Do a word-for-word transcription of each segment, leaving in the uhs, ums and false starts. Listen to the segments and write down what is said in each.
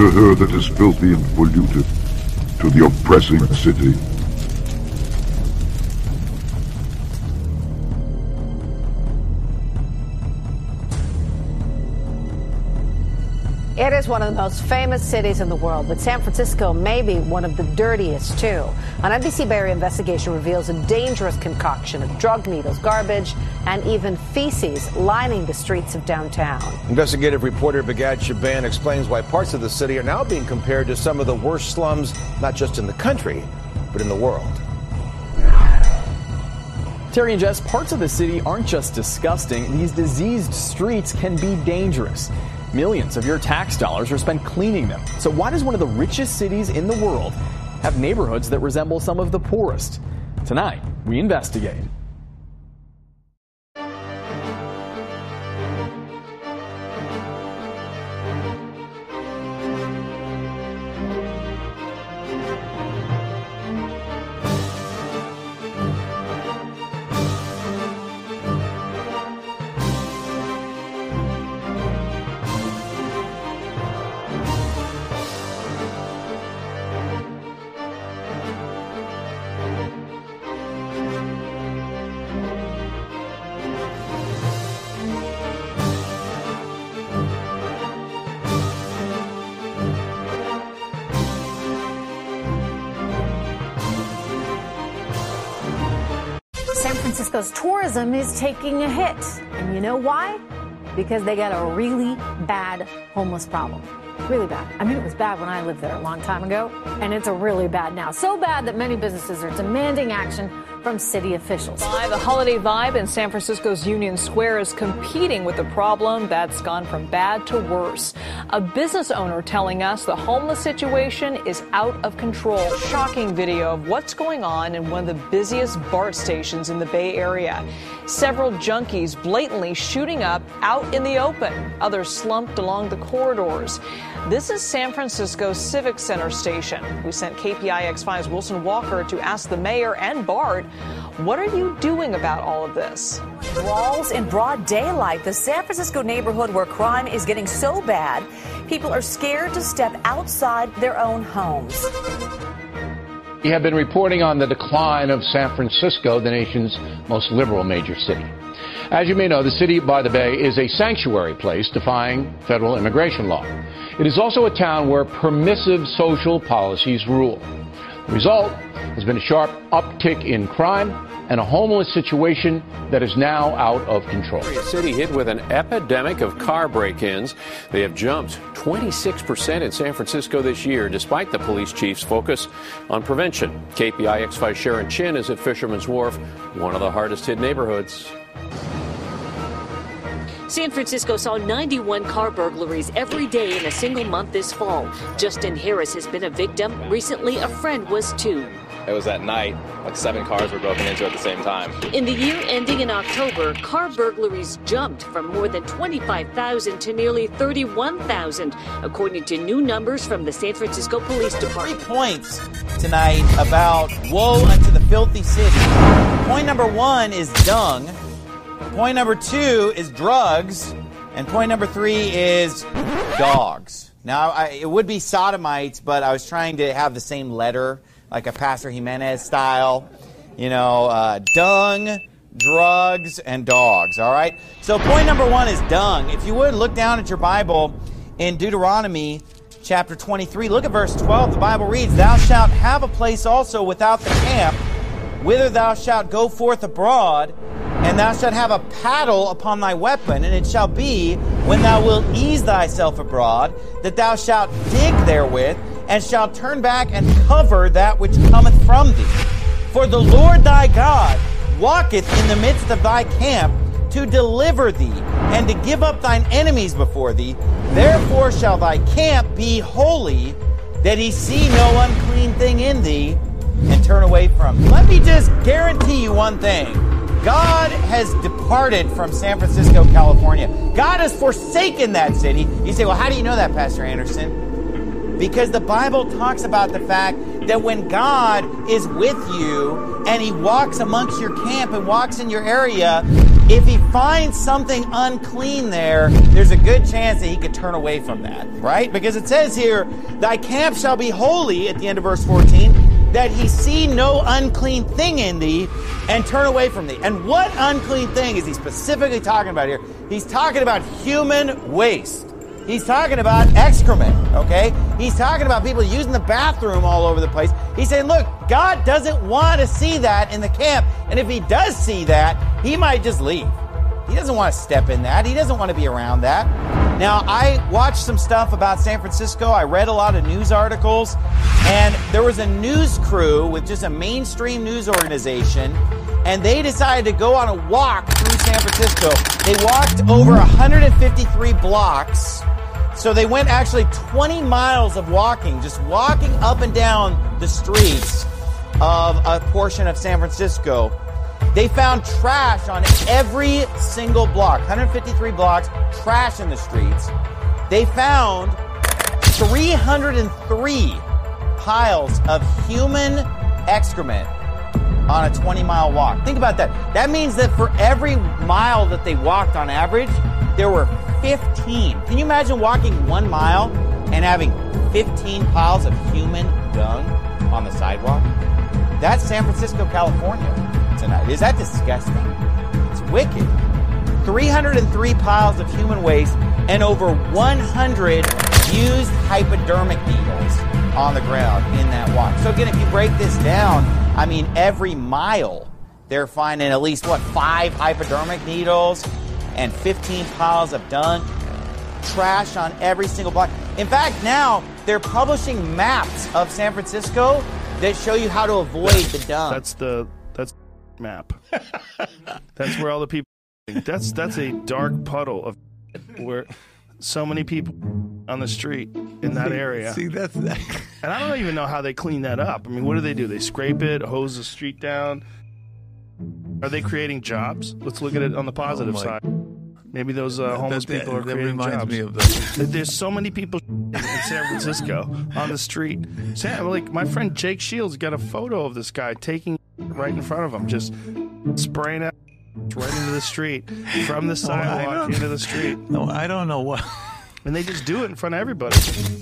to her that is filthy and polluted, to the oppressing city. It is one of the most famous cities in the world, but San Francisco may be one of the dirtiest, too. An N B C Bay Area investigation reveals a dangerous concoction of drug needles, garbage, and even feces lining the streets of downtown. Investigative reporter Begad Shaban explains why parts of the city are now being compared to some of the worst slums, not just in the country, but in the world. Terry and Jess, parts of the city aren't just disgusting. These diseased streets can be dangerous. Millions of your tax dollars are spent cleaning them. So why does one of the richest cities in the world have neighborhoods that resemble some of the poorest? Tonight, we investigate. San Francisco's tourism is taking a hit. And you know why? Because they got a really bad homeless problem. Really bad. I mean, it was bad when I lived there a long time ago, and it's a really bad now. So bad that many businesses are demanding action from city officials. The holiday vibe in San Francisco's Union Square is competing with the problem that's gone from bad to worse. A business owner telling us the homeless situation is out of control. Shocking video of what's going on in one of the busiest BART stations in the Bay Area. Several junkies blatantly shooting up out in the open. Others slumped along the corridors. This is San Francisco's Civic Center station. We sent K P I X five's Wilson Walker to ask the mayor and BART, what are you doing about all of this? Brawls in broad daylight. The San Francisco neighborhood where crime is getting so bad, people are scared to step outside their own homes. We have been reporting on the decline of San Francisco, the nation's most liberal major city. As you may know, the city by the Bay is a sanctuary place defying federal immigration law. It is also a town where permissive social policies rule. The result has been a sharp uptick in crime and a homeless situation that is now out of control. A city hit with an epidemic of car break-ins. They have jumped twenty-six percent in San Francisco this year, despite the police chief's focus on prevention. K P I X five Sharon Chin is at Fisherman's Wharf, one of the hardest hit neighborhoods. San Francisco saw ninety-one car burglaries every day in a single month this fall. Justin Harris has been a victim. Recently, a friend was too. It was at night, like seven cars were broken into at the same time. In the year ending in October, car burglaries jumped from more than twenty-five thousand to nearly thirty-one thousand, according to new numbers from the San Francisco Police Department. Three points tonight about woe unto the filthy city. Point number one is dung. Point number two is drugs. And point number three is dogs. Now, I, it would be sodomites, but I was trying to have the same letter, like a Pastor Jimenez style. You know, uh, dung, drugs, and dogs, all right? So point number one is dung. If you would, look down at your Bible in Deuteronomy chapter twenty-three. Look at verse twelve. The Bible reads, "Thou shalt have a place also without the camp, whither thou shalt go forth abroad, and thou shalt have a paddle upon thy weapon, and it shall be, when thou wilt ease thyself abroad, that thou shalt dig therewith, and shalt turn back and cover that which cometh from thee. For the Lord thy God walketh in the midst of thy camp to deliver thee, and to give up thine enemies before thee. Therefore shall thy camp be holy, that he see no unclean thing in thee, and turn away from thee." Let me just guarantee you one thing. God has departed from San Francisco, California. God has forsaken that city. You say, well, how do you know that, Pastor Anderson? Because the Bible talks about the fact that when God is with you and he walks amongst your camp and walks in your area, if he finds something unclean there, there's a good chance that he could turn away from that, right? Because it says here, thy camp shall be holy, at the end of verse fourteen, that he see no unclean thing in thee and turn away from thee. And what unclean thing is he specifically talking about here? He's talking about human waste. He's talking about excrement, okay? He's talking about people using the bathroom all over the place. He's saying, look, God doesn't want to see that in the camp. And if he does see that, he might just leave. He doesn't want to step in that. He doesn't want to be around that. Now, I watched some stuff about San Francisco. I read a lot of news articles. And there was a news crew with just a mainstream news organization. And they decided to go on a walk through San Francisco. They walked over one hundred fifty-three blocks. So they went actually twenty miles of walking, just walking up and down the streets of a portion of San Francisco. They found trash on every single block, one hundred fifty-three blocks, trash in the streets. They found three hundred three piles of human excrement on a twenty mile walk. Think about that. That means that for every mile that they walked on average, there were fifteen. Can you imagine walking one mile and having fifteen piles of human dung on the sidewalk? That's San Francisco, California tonight. Is that disgusting? It's wicked. three hundred three piles of human waste and over one hundred used hypodermic needles on the ground in that walk. So again, if you break this down, I mean, every mile they're finding at least, what, five hypodermic needles and fifteen piles of dung, trash on every single block. In fact, now they're publishing maps of San Francisco that show you how to avoid the dung. That's the that's map. That's where all the people. That's that's a dark puddle of where so many people on the street in that area. See, that's that. And I don't even know how they clean that up. I mean, what do they do? They scrape it, hose the street down. Are they creating jobs? Let's look at it on the positive oh side. Maybe those uh, homeless that, that, people are that creating reminds jobs. Me of the... There's so many people in San Francisco on the street. Sam, like my friend Jake Shields got a photo of this guy taking right in front of him, just spraying out right into the street from the sidewalk oh, into the street. No, I don't know what. And they just do it in front of everybody.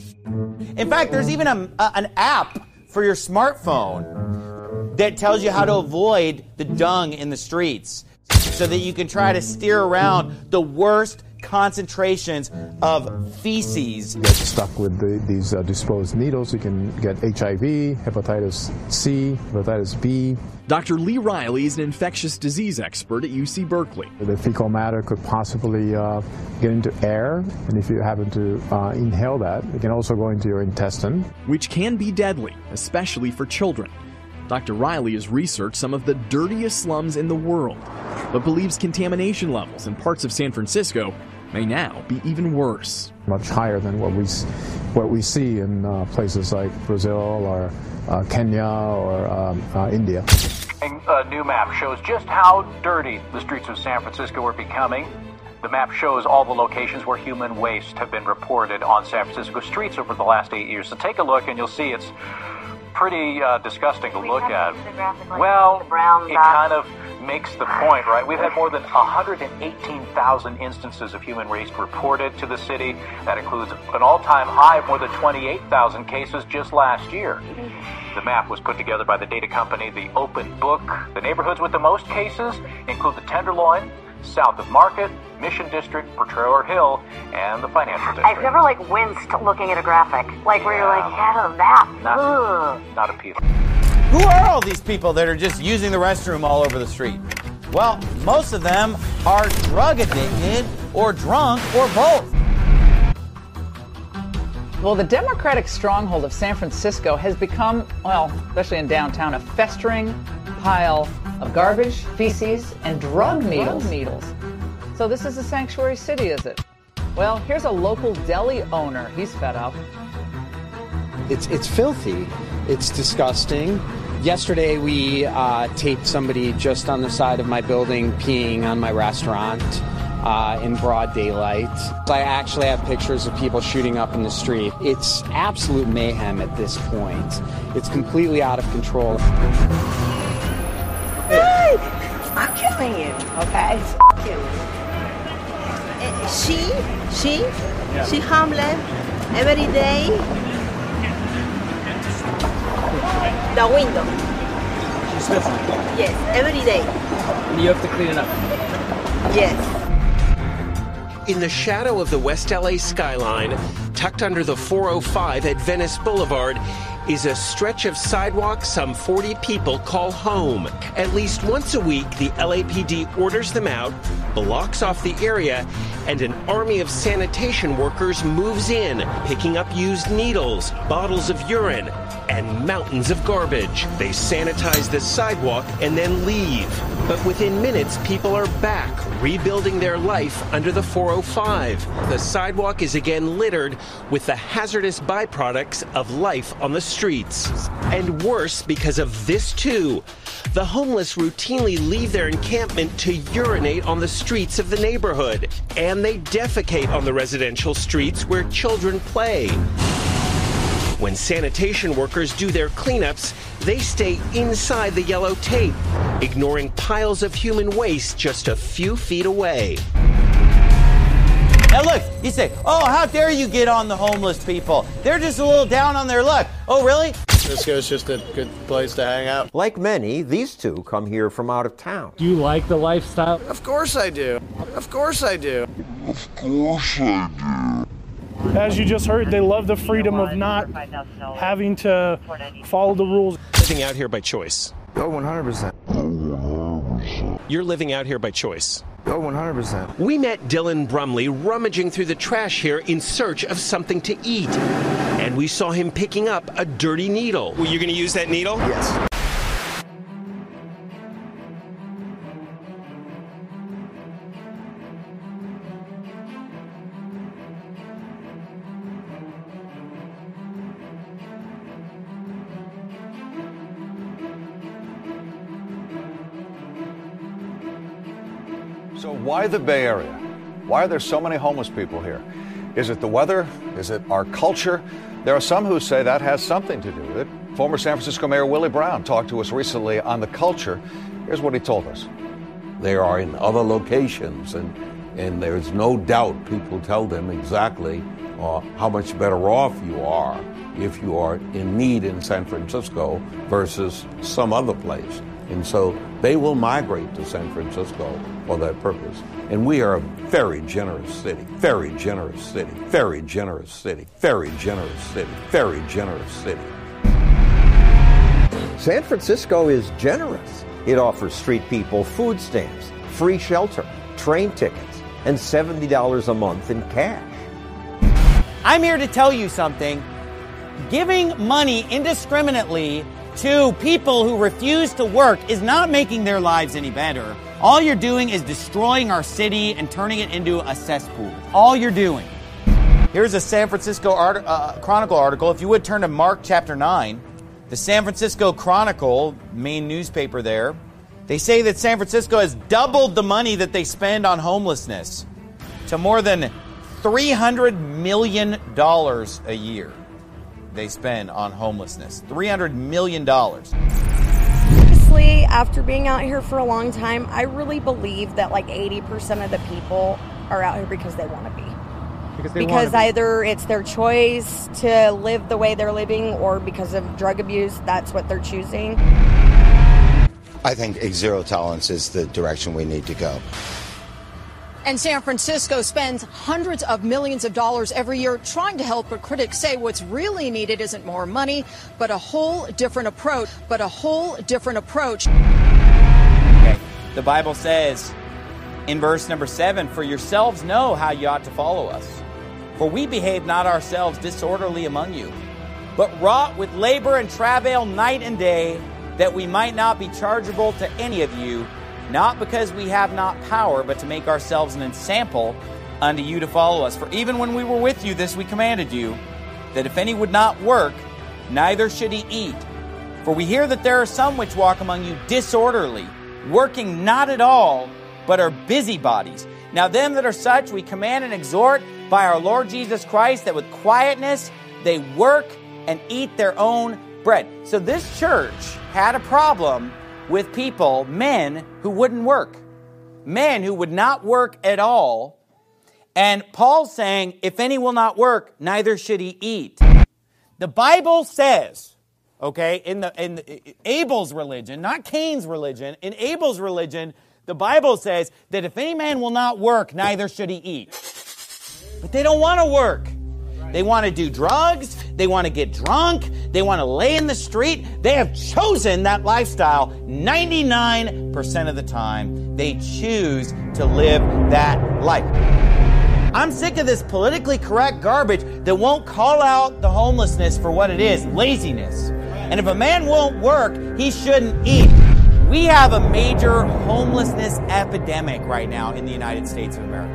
In fact, there's even a, a, an app for your smartphone that tells you how to avoid the dung in the streets so that you can try to steer around the worst concentrations of feces. Get stuck with the, these uh, disposed needles, you can get H I V, hepatitis C, hepatitis B. Doctor Lee Riley is an infectious disease expert at U C Berkeley. The fecal matter could possibly uh, get into air, and if you happen to uh, inhale that, it can also go into your intestine. Which can be deadly, especially for children. Doctor Riley has researched some of the dirtiest slums in the world, but believes contamination levels in parts of San Francisco may now be even worse. Much higher than what we what we see in uh, places like Brazil or uh, Kenya or um, uh, India. A new map shows just how dirty the streets of San Francisco are becoming. The map shows all the locations where human waste have been reported on San Francisco streets over the last eight years. So take a look and you'll see it's pretty uh, disgusting to look at. Well, it kind of makes the point, right? We've had more than one hundred eighteen thousand instances of human waste reported to the city. That includes an all-time high of more than twenty-eight thousand cases just last year. The map was put together by the data company The Open Book. The neighborhoods with the most cases include the Tenderloin, south of Market, Mission District, Potrero Hill, and the Financial District. I've never, like, winced looking at a graphic. Like, where you're like, yeah, that. Not, not appealing. Who are all these people that are just using the restroom all over the street? Well, most of them are drug addicted or drunk or both. Well, the Democratic stronghold of San Francisco has become, well, especially in downtown, a festering pile of garbage, feces, and drug needles. Drug needles. So this is a sanctuary city, is it? Well, here's a local deli owner. He's fed up. It's it's filthy. It's disgusting. Yesterday we uh, taped somebody just on the side of my building peeing on my restaurant uh, in broad daylight. I actually have pictures of people shooting up in the street. It's absolute mayhem at this point. It's completely out of control. Hey! I can't killing you, okay? F you. Uh, she, she, Yeah. she homeless every day. The window. She's sniffing. Yes, every day. And you have to clean it up. Yes. In the shadow of the West L A skyline, tucked under the four oh five at Venice Boulevard, is a stretch of sidewalk some forty people call home. At least once a week, the L A P D orders them out, blocks off the area, and an army of sanitation workers moves in, picking up used needles, bottles of urine, and mountains of garbage. They sanitize the sidewalk and then leave. But within minutes, people are back, rebuilding their life under the four oh five. The sidewalk is again littered with the hazardous byproducts of life on the streets. And worse because of this too. The homeless routinely leave their encampment to urinate on the streets of the neighborhood. And they defecate on the residential streets where children play. When sanitation workers do their cleanups, they stay inside the yellow tape, ignoring piles of human waste just a few feet away. Now look, you say, oh, how dare you get on the homeless people? They're just a little down on their luck. Oh, really? Frisco's just a good place to hang out. Like many, these two come here from out of town. Do you like the lifestyle? Of course I do. Of course I do. Of course I do. As you just heard, they love the freedom of not having to follow the rules. Living out here by choice. Oh, one hundred percent. You're living out here by choice. Oh, one hundred percent. We met Dylan Brumley rummaging through the trash here in search of something to eat. And we saw him picking up a dirty needle. Were you going to use that needle? Yes. So why the Bay Area? Why are there so many homeless people here? Is it the weather? Is it our culture? There are some who say that has something to do with it. Former San Francisco Mayor Willie Brown talked to us recently on the culture. Here's what he told us. They are in other locations, and, and there's no doubt people tell them exactly uh, how much better off you are if you are in need in San Francisco versus some other place. And so they will migrate to San Francisco for that purpose. And we are a very generous city, very generous city, very generous city, very generous city, very generous city. San Francisco is generous. It offers street people food stamps, free shelter, train tickets, and seventy dollars a month in cash. I'm here to tell you something. Giving money indiscriminately to people who refuse to work is not making their lives any better. All you're doing is destroying our city and turning it into a cesspool. All you're doing. Here's a San Francisco art, uh, Chronicle article. If you would turn to Mark chapter nine, the San Francisco Chronicle, main newspaper there, they say that San Francisco has doubled the money that they spend on homelessness to more than three hundred million dollars a year. They spend on homelessness. three hundred million dollars. Honestly, after being out here for a long time, I really believe that like eighty percent of the people are out here because they want to be. Because, they because wanna be. either it's their choice to live the way they're living, or because of drug abuse, that's what they're choosing. I think a zero tolerance is the direction we need to go. And San Francisco spends hundreds of millions of dollars every year trying to help, but critics say what's really needed isn't more money, but a whole different approach. But a whole different approach. Okay. The Bible says in verse number seven, "For yourselves know how you ought to follow us. For we behave not ourselves disorderly among you, but wrought with labor and travail night and day, that we might not be chargeable to any of you, not because we have not power, but to make ourselves an ensample unto you to follow us. For even when we were with you, this we commanded you, that if any would not work, neither should he eat. For we hear that there are some which walk among you disorderly, working not at all, but are busybodies. Now them that are such we command and exhort by our Lord Jesus Christ, that with quietness they work and eat their own bread." So this church had a problem with people, men who wouldn't work, men who would not work at all. And Paul's saying, if any will not work, neither should he eat. The Bible says, okay, in the in the, Abel's religion, not Cain's religion, in Abel's religion, the Bible says that if any man will not work, neither should he eat. But they don't want to work. They want to do drugs. They want to get drunk. They want to lay in the street. They have chosen that lifestyle ninety-nine percent of the time. They choose to live that life. I'm sick of this politically correct garbage that won't call out the homelessness for what it is, laziness. And if a man won't work, he shouldn't eat. We have a major homelessness epidemic right now in the United States of America.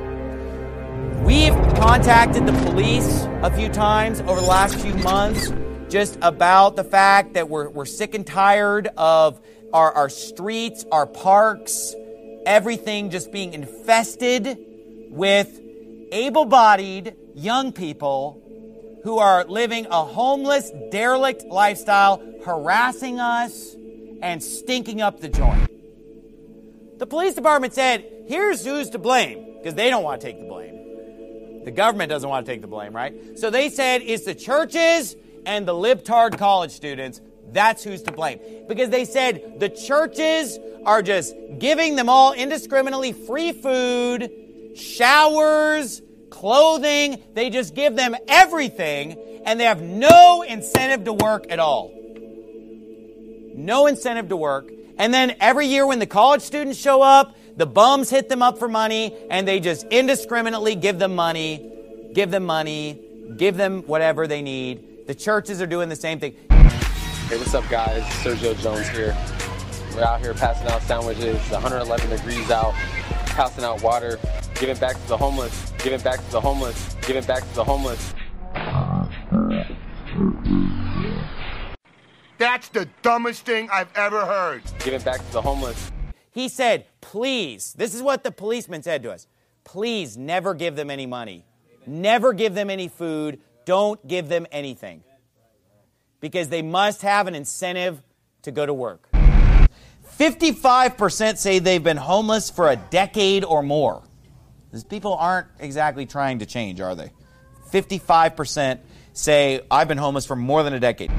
We've contacted the police a few times over the last few months just about the fact that we're, we're sick and tired of our, our streets, our parks, everything just being infested with able-bodied young people who are living a homeless, derelict lifestyle, harassing us and stinking up the joint. The police department said, here's who's to blame, because they don't want to take the blame. The government doesn't want to take the blame, right? So they said it's the churches and the libtard college students. That's who's to blame. Because they said the churches are just giving them all indiscriminately free food, showers, clothing. They just give them everything, and they have no incentive to work at all. No incentive to work. And then every year when the college students show up, the bums hit them up for money, and they just indiscriminately give them money, give them money, give them whatever they need. The churches are doing the same thing. Hey, what's up, guys? Sergio Jones here. We're out here passing out sandwiches, one hundred eleven degrees out, passing out water, giving back to the homeless, giving back to the homeless, giving back to the homeless. That's the dumbest thing I've ever heard. Giving back to the homeless. He said, please, this is what the policeman said to us, please never give them any money. Never give them any food. Don't give them anything. Because they must have an incentive to go to work. fifty-five percent say they've been homeless for a decade or more. These people aren't exactly trying to change, are they? fifty-five percent say, I've been homeless for more than a decade.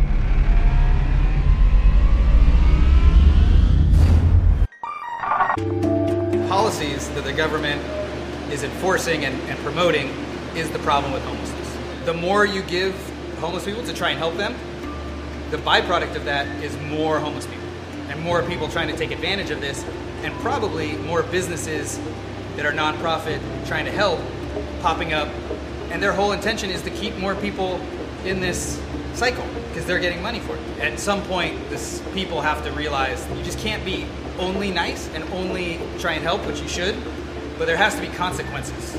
Policies that the government is enforcing and, and promoting is the problem with homelessness. The more you give homeless people to try and help them, the byproduct of that is more homeless people and more people trying to take advantage of this, and probably more businesses that are nonprofit trying to help popping up, and their whole intention is to keep more people in this cycle because they're getting money for it. At some point, this people have to realize you just can't be only nice and only try and help, which you should, but there has to be consequences.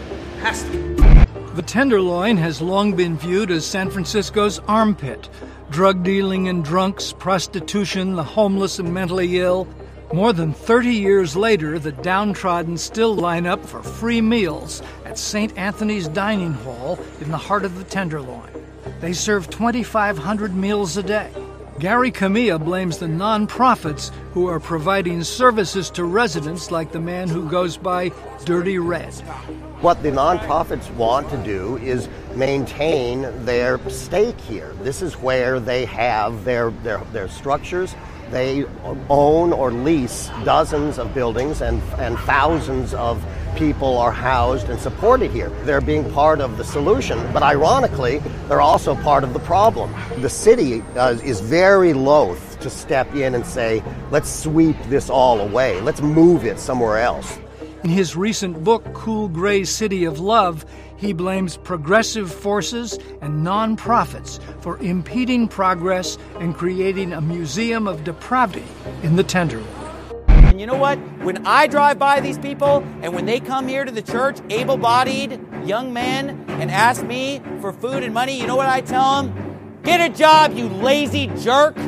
Has to be. The Tenderloin has long been viewed as San Francisco's armpit. Drug dealing and drunks, prostitution, the homeless and mentally ill. More than thirty years later, the downtrodden still line up for free meals at Saint Anthony's Dining Hall in the heart of the Tenderloin. They serve twenty-five hundred meals a day. Gary Camilla blames the nonprofits who are providing services to residents like the man who goes by Dirty Red. What the nonprofits want to do is maintain their stake here. This is where they have their, their, their structures. They own or lease dozens of buildings, and, and thousands of people are housed and supported here. They're being part of the solution, but ironically, they're also part of the problem. The city uh, is very loath to step in and say, let's sweep this all away. Let's move it somewhere else. In his recent book, Cool Gray City of Love, he blames progressive forces and nonprofits for impeding progress and creating a museum of depravity in the Tenderloin. And you know what? When I drive by these people and when they come here to the church, able-bodied young men, and ask me for food and money, you know what I tell them? Get a job, you lazy jerk.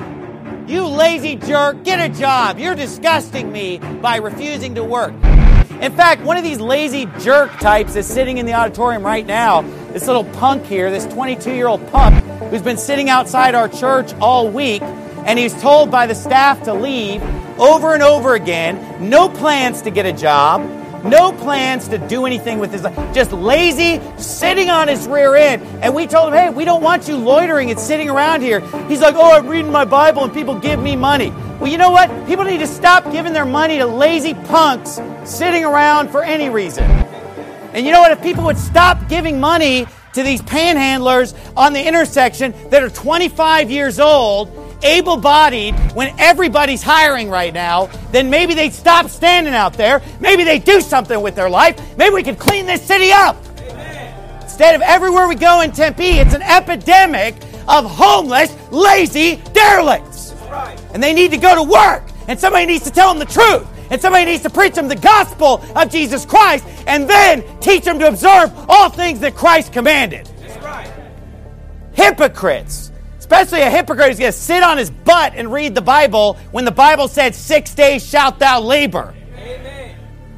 You lazy jerk, get a job. You're disgusting me by refusing to work. In fact, one of these lazy jerk types is sitting in the auditorium right now. This little punk here, this twenty-two-year-old punk who's been sitting outside our church all week, and he's told by the staff to leave over and over again. No plans to get a job. No plans to do anything with his life. Just lazy, sitting on his rear end. And we told him, hey, we don't want you loitering and sitting around here. He's like, oh, I'm reading my Bible and people give me money. Well, you know what? People need to stop giving their money to lazy punks sitting around for any reason. And you know what? If people would stop giving money to these panhandlers on the intersection that are twenty-five years old, able-bodied, when everybody's hiring right now, then maybe they'd stop standing out there. Maybe they'd do something with their life. Maybe we could clean this city up. Amen. Instead of everywhere we go in Tempe, it's an epidemic of homeless, lazy derelicts. Right. And they need to go to work. And somebody needs to tell them the truth. And somebody needs to preach them the gospel of Jesus Christ and then teach them to observe all things that Christ commanded. That's right. Hypocrites. Especially a hypocrite who's going to sit on his butt and read the Bible when the Bible said, six days shalt thou labor. Amen.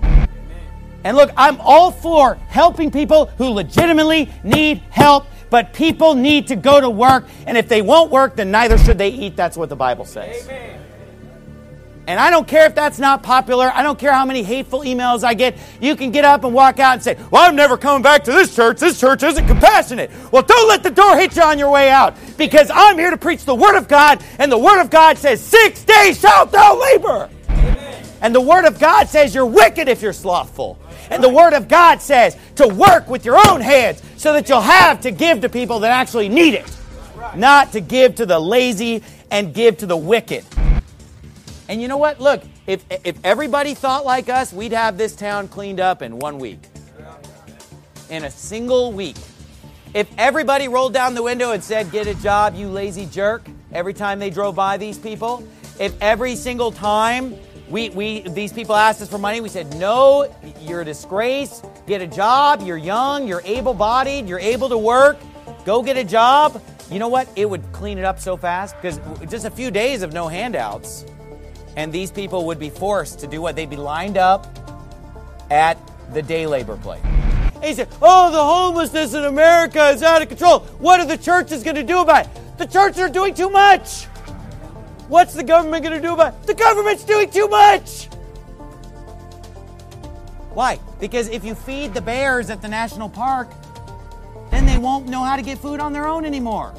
And look, I'm all for helping people who legitimately need help, but people need to go to work, and if they won't work, then neither should they eat. That's what the Bible says. Amen. And I don't care if that's not popular. I don't care how many hateful emails I get. You can get up and walk out and say, well, I'm never coming back to this church. This church isn't compassionate. Well, don't let the door hit you on your way out, because I'm here to preach the Word of God, and the Word of God says, six days shalt thou labor. Amen. And the Word of God says you're wicked if you're slothful. And the Word of God says to work with your own hands so that you'll have to give to people that actually need it, not to give to the lazy and give to the wicked. And you know what? Look, if if everybody thought like us, we'd have this town cleaned up in one week. In a single week. If everybody rolled down the window and said, get a job, you lazy jerk, every time they drove by these people, if every single time we, we these people asked us for money, we said, no, you're a disgrace, get a job, you're young, you're able-bodied, you're able to work, go get a job. You know what? It would clean it up so fast, because just a few days of no handouts, and these people would be forced to do what? They'd be lined up at the day labor place. And he said, oh, the homelessness in America is out of control. What are the churches going to do about it? The churches are doing too much. What's the government going to do about it? The government's doing too much. Why? Because if you feed the bears at the national park, then they won't know how to get food on their own anymore.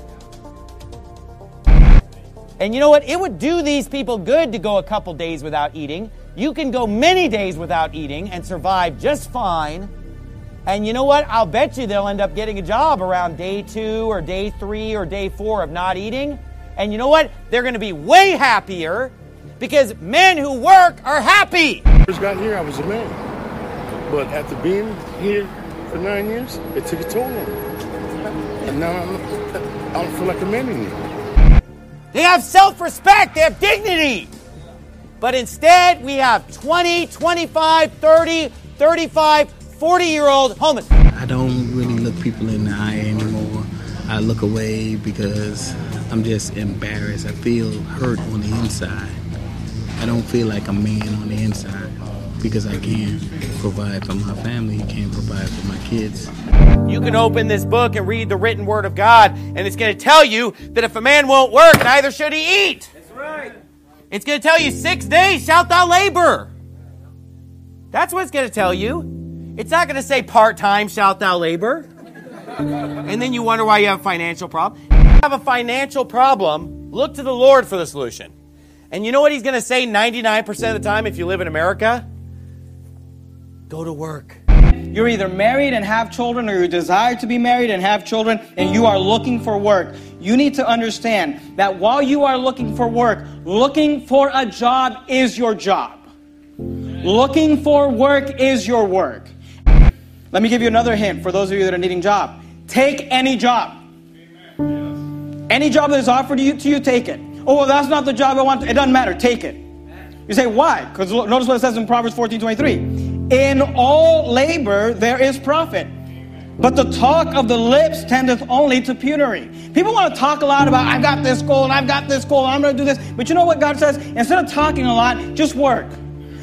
And you know what? It would do these people good to go a couple days without eating. You can go many days without eating and survive just fine. And you know what? I'll bet you they'll end up getting a job around day two or day three or day four of not eating. And you know what? They're going to be way happier, because men who work are happy. When I first got here, I was a man. But after being here for nine years, it took a toll on me. And now I'm, I don't feel like a man anymore. They have self-respect. They have dignity. But instead, we have twenty, twenty-five, thirty, thirty-five, forty-year-old homeless. I don't really look people in the eye anymore. I look away because I'm just embarrassed. I feel hurt on the inside. I don't feel like a man on the inside because I can't provide for my family, can't provide for my kids. You can open this book and read the written Word of God, and it's going to tell you that if a man won't work, neither should he eat. That's right. It's going to tell you, six days shalt thou labor. That's what it's going to tell you. It's not going to say part-time shalt thou labor. And then you wonder why you have a financial problem. If you have a financial problem, look to the Lord for the solution. And you know what He's going to say ninety-nine percent of the time if you live in America? Go to work. You're either married and have children, or you desire to be married and have children, and you are looking for work. You need to understand that while you are looking for work, looking for a job is your job. Looking for work is your work. Let me give you another hint for those of you that are needing a job. Take any job. Any job that is offered to you, to you, take it. Oh, well, that's not the job I want. It doesn't matter. Take it. You say, why? Because notice what it says in Proverbs fourteen twenty-three. In all labor there is profit, but the talk of the lips tendeth only to penury. People want to talk a lot about, I've got this goal, and I've got this goal, and I'm going to do this. But you know what God says? Instead of talking a lot, just work.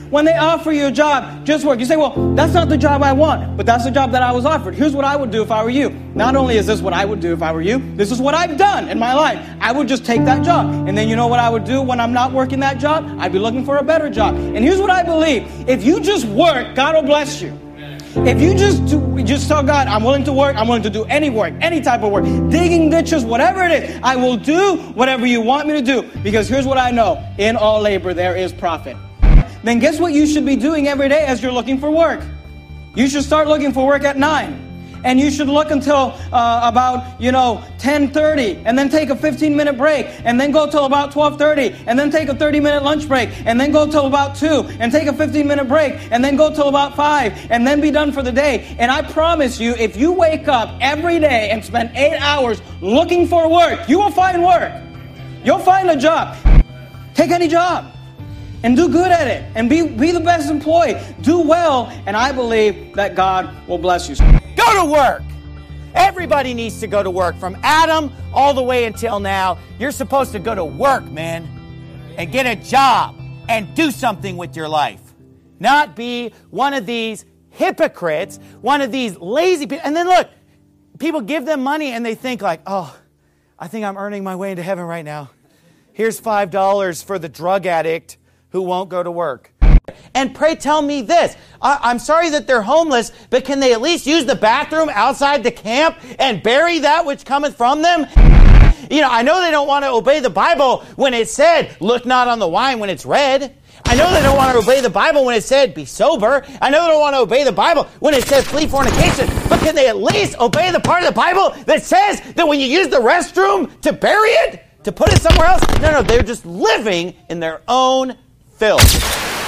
when they offer you a job, just work. You say, well, that's not the job I want, but that's the job that I was offered. Here's what I would do if I were you. Not only is this what I would do if I were you, this is what I've done in my life. I would just take that job. And then you know what I would do when I'm not working that job? I'd be looking for a better job. And here's what I believe. If you just work, God will bless you. If you just do, just tell God, I'm willing to work, I'm willing to do any work, any type of work, digging ditches, whatever it is, I will do whatever you want me to do. Because here's what I know, in all labor there is profit. Then guess what you should be doing every day as you're looking for work? You should start looking for work at nine. And you should look until uh, about, you know, ten thirty, and then take a fifteen minute break, and then go till about twelve thirty, and then take a thirty minute lunch break, and then go till about two, and take a fifteen minute break, and then go till about five, and then be done for the day. And I promise you, if you wake up every day and spend eight hours looking for work, you will find work. You'll find a job. Take any job. And do good at it. And be, be the best employee. Do well. And I believe that God will bless you. Go to work. Everybody needs to go to work. From Adam all the way until now, you're supposed to go to work, man. And get a job. And do something with your life. Not be one of these hypocrites. One of these lazy people. And then look, people give them money and they think like, oh, I think I'm earning my way into heaven right now. Here's five dollars for the drug addict who won't go to work. And pray tell me this. I- I'm sorry that they're homeless, but can they at least use the bathroom outside the camp and bury that which cometh from them? You know, I know they don't want to obey the Bible when it said, look not on the wine when it's red. I know they don't want to obey the Bible when it said, be sober. I know they don't want to obey the Bible when it said, flee fornication. But can they at least obey the part of the Bible that says that when you use the restroom to bury it, to put it somewhere else? No, no, they're just living in their own filth.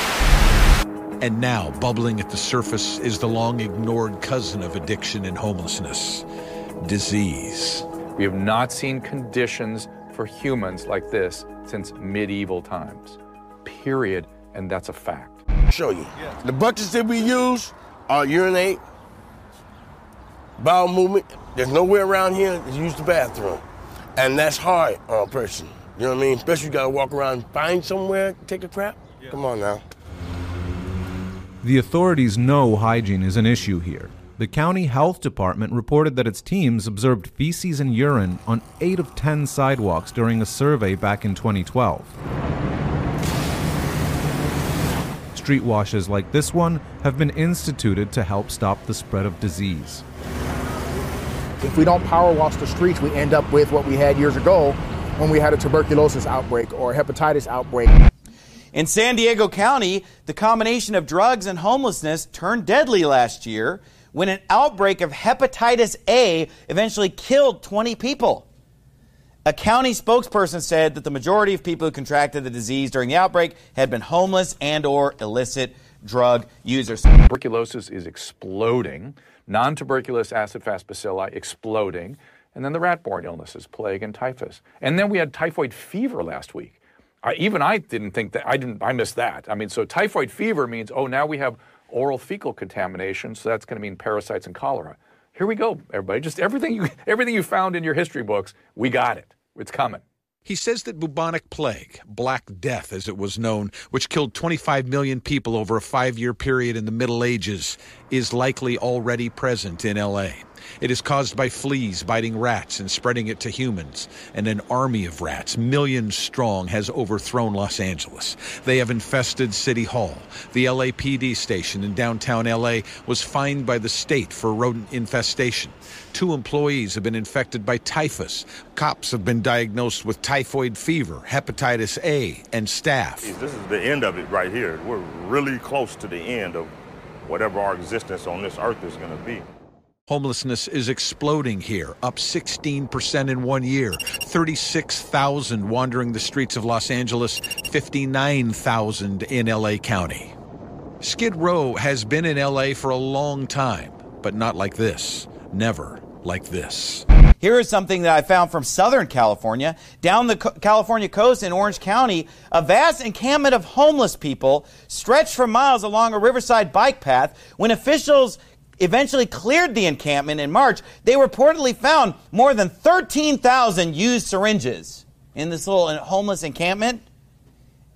And now, bubbling at the surface is the long-ignored cousin of addiction and homelessness, disease. We have not seen conditions for humans like this since medieval times, period, and that's a fact. Show you. The buckets that we use are urinate, bowel movement. There's nowhere around here to use the bathroom. And that's hard on a person. You know what I mean? Especially you gotta walk around and find somewhere to take a crap. Yeah. Come on now. The authorities know hygiene is an issue here. The county health department reported that its teams observed feces and urine on eight of ten sidewalks during a survey back in twenty twelve. Street washes like this one have been instituted to help stop the spread of disease. If we don't power wash the streets, we end up with what we had years ago when we had a tuberculosis outbreak or a hepatitis outbreak. In San Diego County, the combination of drugs and homelessness turned deadly last year when an outbreak of hepatitis A eventually killed twenty people. A county spokesperson said that the majority of people who contracted the disease during the outbreak had been homeless and or illicit drug users. Tuberculosis is exploding. Non-tuberculous acid-fast bacilli exploding. And then the rat-borne illnesses, plague and typhus. And then we had typhoid fever last week. I, even I didn't think that, I didn't, I missed that. I mean, so typhoid fever means, oh, now we have oral fecal contamination, so that's going to mean parasites and cholera. Here we go, everybody. Just everything you, everything you found in your history books, we got it. It's coming. He says that bubonic plague, Black Death as it was known, which killed twenty-five million people over a five-year period in the Middle Ages, is likely already present in L A. It is caused by fleas biting rats and spreading it to humans. And an army of rats, millions strong, has overthrown Los Angeles. They have infested City Hall. The L A P D station in downtown L A was fined by the state for rodent infestation. Two employees have been infected by typhus. Cops have been diagnosed with typhoid fever, hepatitis A, and staph. This is the end of it right here. We're really close to the end of whatever our existence on this earth is going to be. Homelessness is exploding here, up sixteen percent in one year. thirty-six thousand wandering the streets of Los Angeles, fifty-nine thousand in L A County. Skid Row has been in L A for a long time, but not like this. Never like this. Here is something that I found from Southern California. Down the California coast in Orange County, a vast encampment of homeless people stretched for miles along a riverside bike path. When officials eventually cleared the encampment in March, they reportedly found more than thirteen thousand used syringes in this little homeless encampment.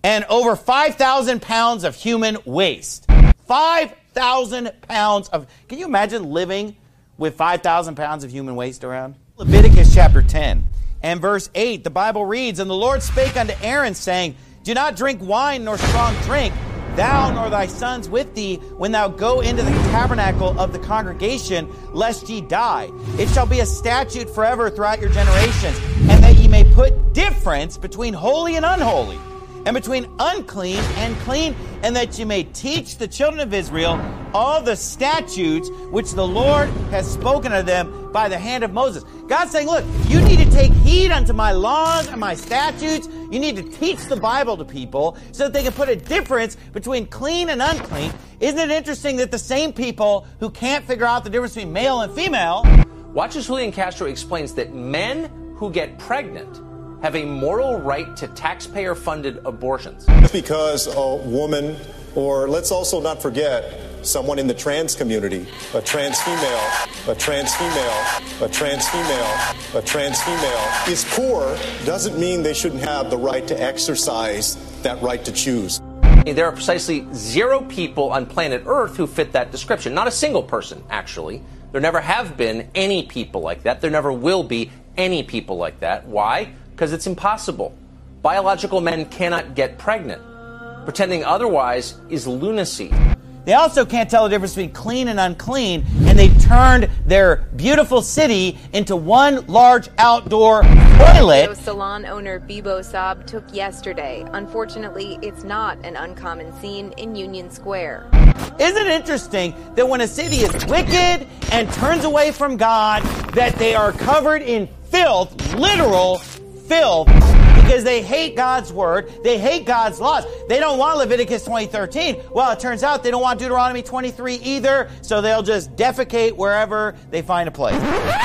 and over five thousand pounds of human waste. five thousand pounds of, can you imagine living with five thousand pounds of human waste around? Leviticus chapter ten and verse eight, the Bible reads, "And the Lord spake unto Aaron, saying, Do not drink wine nor strong drink, thou nor thy sons with thee, when thou go into the tabernacle of the congregation, lest ye die. It shall be a statute forever throughout your generations, and that ye may put difference between holy and unholy, and between unclean and clean, and that ye may teach the children of Israel all the statutes which the Lord has spoken of them by the hand of Moses." God's saying, look, you need to take heed unto my laws and my statutes. You need to teach the Bible to people so that they can put a difference between clean and unclean. Isn't it interesting that the same people who can't figure out the difference between male and female... Watch as Julian Castro explains that men who get pregnant have a moral right to taxpayer-funded abortions. Just because a woman, or let's also not forget, someone in the trans community, a trans female, a trans female, a trans female, a trans female is poor, doesn't mean they shouldn't have the right to exercise that right to choose. There are precisely zero people on planet Earth who fit that description. Not a single person, actually. There never have been any people like that. There never will be any people like that. Why? Because it's impossible. Biological men cannot get pregnant. Pretending otherwise is lunacy. They also can't tell the difference between clean and unclean, and they've turned their beautiful city into one large outdoor toilet. The salon owner Bibo Saab took yesterday. Unfortunately, it's not an uncommon scene in Union Square. Isn't it interesting that when a city is wicked and turns away from God, that they are covered in filth, literal filth, because they hate God's word, they hate God's laws. They don't want Leviticus twenty thirteen. Well, it turns out they don't want Deuteronomy twenty-three either, so they'll just defecate wherever they find a place.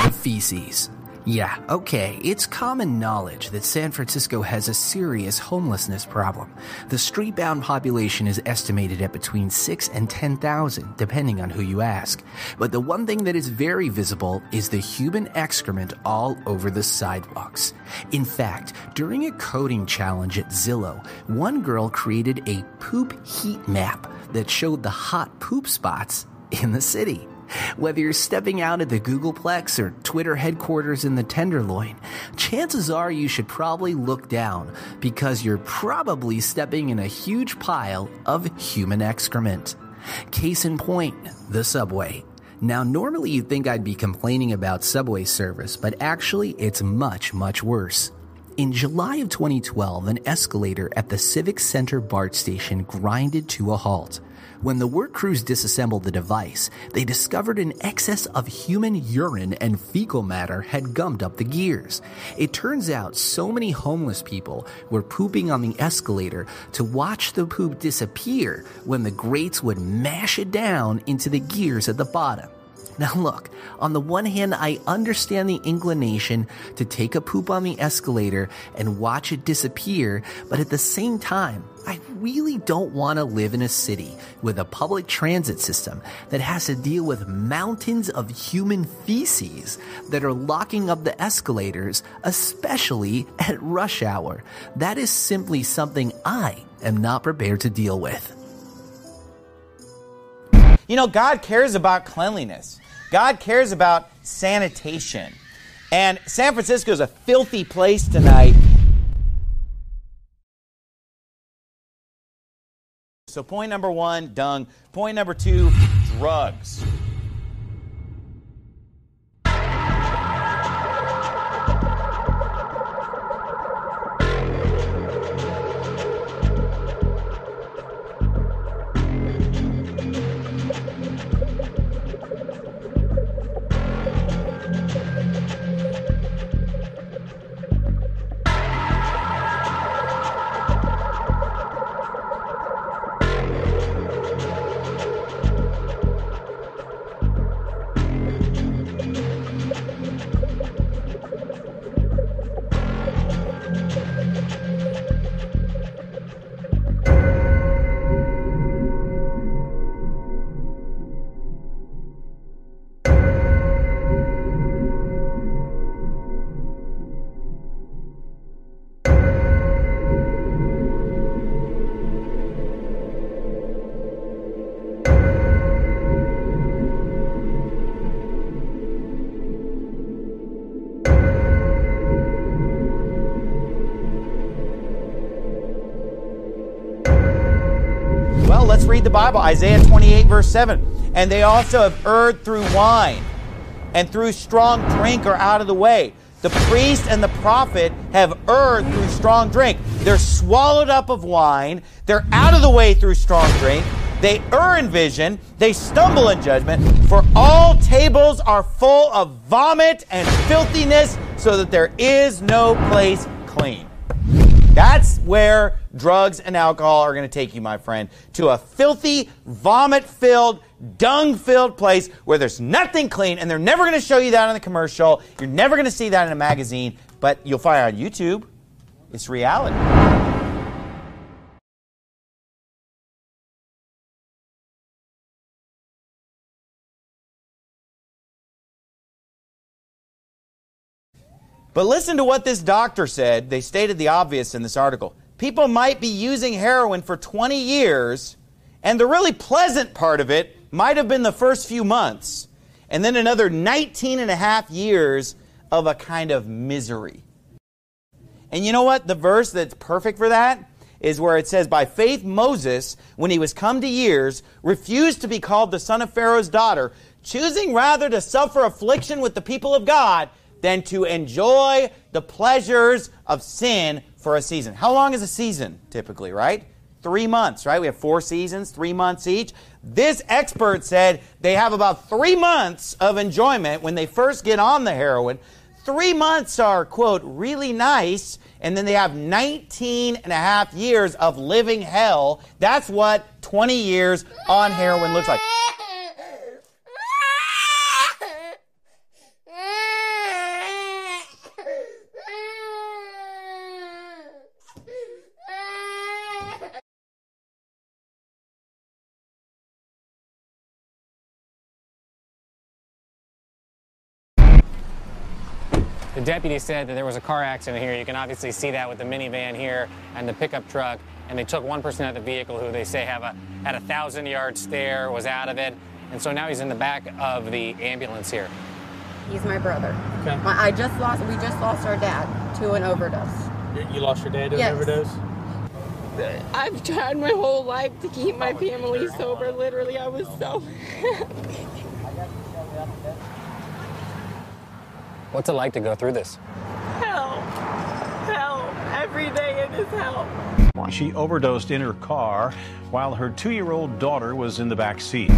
Feces. Yeah, okay, it's common knowledge that San Francisco has a serious homelessness problem. The street-bound population is estimated at between six and ten thousand, depending on who you ask. But the one thing that is very visible is the human excrement all over the sidewalks. In fact, during a coding challenge at Zillow, one girl created a poop heat map that showed the hot poop spots in the city. Whether you're stepping out at the Googleplex or Twitter headquarters in the Tenderloin, chances are you should probably look down because you're probably stepping in a huge pile of human excrement. Case in point, the subway. Now, normally you'd think I'd be complaining about subway service, but actually it's much, much worse. In July of twenty twelve, an escalator at the Civic Center BART station grinded to a halt. When the work crews disassembled the device, they discovered an excess of human urine and fecal matter had gummed up the gears. It turns out so many homeless people were pooping on the escalator to watch the poop disappear when the grates would mash it down into the gears at the bottom. Now look, on the one hand, I understand the inclination to take a poop on the escalator and watch it disappear, but at the same time, I really don't want to live in a city with a public transit system that has to deal with mountains of human feces that are locking up the escalators, especially at rush hour. That is simply something I am not prepared to deal with. You know, God cares about cleanliness. God cares about sanitation. And San Francisco is a filthy place tonight. So point number one, dung. Point number two, drugs. Well, let's read the Bible. Isaiah twenty-eight, verse seven. And they also have erred through wine, and through strong drink are out of the way. The priest and the prophet have erred through strong drink. They're swallowed up of wine. They're out of the way through strong drink. They err in vision. They stumble in judgment. For all tables are full of vomit and filthiness, so that there is no place clean. That's where drugs and alcohol are going to take you, my friend, to a filthy, vomit-filled, dung-filled place where there's nothing clean, and they're never going to show you that in the commercial. You're never going to see that in a magazine, but you'll find it on YouTube. It's reality. But listen to what this doctor said. They stated the obvious in this article. People might be using heroin for twenty years, and the really pleasant part of it might have been the first few months, and then another nineteen and a half years of a kind of misery. And you know what? The verse that's perfect for that is where it says, by faith Moses, when he was come to years, refused to be called the son of Pharaoh's daughter, choosing rather to suffer affliction with the people of God than to enjoy the pleasures of sin for a season. How long is a season, typically, right? Three months, right? We have four seasons, three months each. This expert said they have about three months of enjoyment when they first get on the heroin. Three months are, quote, really nice, and then they have nineteen and a half years of living hell. That's what twenty years on heroin looks like. The deputy said that there was a car accident here. You can obviously see that with the minivan here and the pickup truck. And they took one person out of the vehicle who they say have a, had a thousand-yard stare, was out of it. And so now he's in the back of the ambulance here. He's my brother. Okay. My, I just lost, we just lost our dad to an overdose. You lost your dad to Yes. an overdose? I've tried my whole life to keep my family sober. Literally, I was so What's it like to go through this? hell, hell. Every day it is hell. She overdosed in her car while her two-year-old daughter was in the back seat.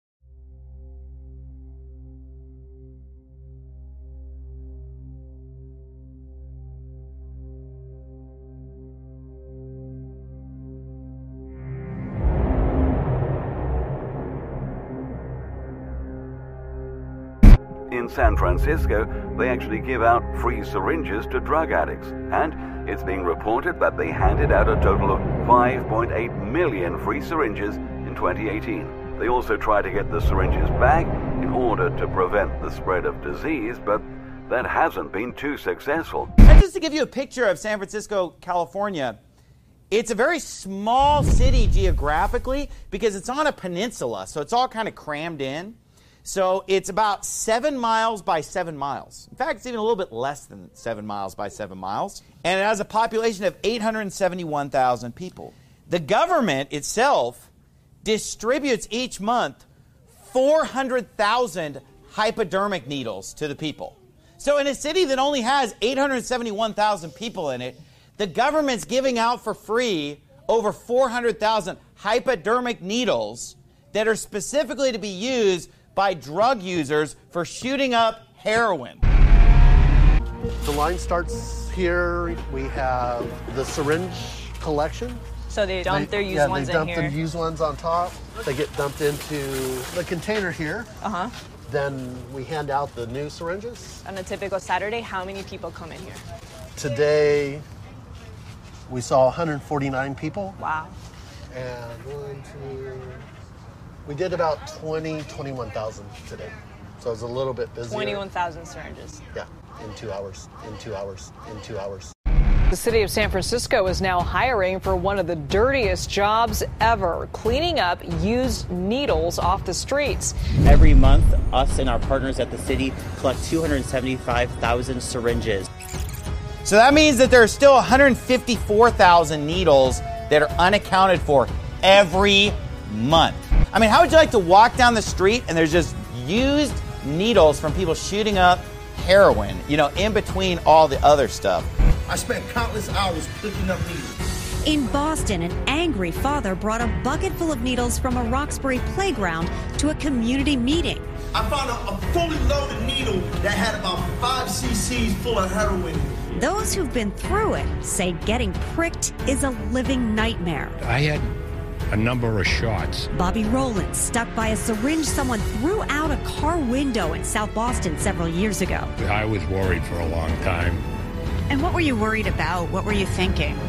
In San Francisco, they actually give out free syringes to drug addicts, and it's being reported that they handed out a total of five point eight million free syringes in twenty eighteen. They also try to get the syringes back in order to prevent the spread of disease, but that hasn't been too successful. And just to give you a picture of San Francisco, California, it's a very small city geographically because it's on a peninsula, so it's all kind of crammed in. So it's about seven miles by seven miles. In fact, it's even a little bit less than seven miles by seven miles. And it has a population of eight hundred seventy-one thousand people. The government itself distributes each month four hundred thousand hypodermic needles to the people. So in a city that only has eight hundred seventy-one thousand people in it, the government's giving out for free over four hundred thousand hypodermic needles that are specifically to be used by drug users for shooting up heroin. The line starts here. We have the syringe collection. So they dump their used yeah, ones they dump in here. the used ones on top. They get dumped into the container here. Uh-huh. Then we hand out the new syringes. On a typical Saturday, how many people come in here? Today, we saw one hundred forty-nine people. Wow. And one, two, we did about twenty, twenty-one thousand today. So it was a little bit busier. twenty-one thousand syringes. Yeah, in two hours, in two hours, in two hours. The city of San Francisco is now hiring for one of the dirtiest jobs ever, cleaning up used needles off the streets. Every month, us and our partners at the city collect two hundred seventy-five thousand syringes. So that means that there are still one hundred fifty-four thousand needles that are unaccounted for every month. I mean, how would you like to walk down the street and there's just used needles from people shooting up heroin, you know, in between all the other stuff? I spent countless hours picking up needles. In Boston, an angry father brought a bucket full of needles from a Roxbury playground to a community meeting. I found a, a fully loaded needle that had about five cc's full of heroin. Those who've been through it say getting pricked is a living nightmare. I had a number of shots. Bobby Rowland stuck by a syringe someone threw out a car window in South Boston several years ago. I was worried for a long time. And what were you worried about? What were you thinking?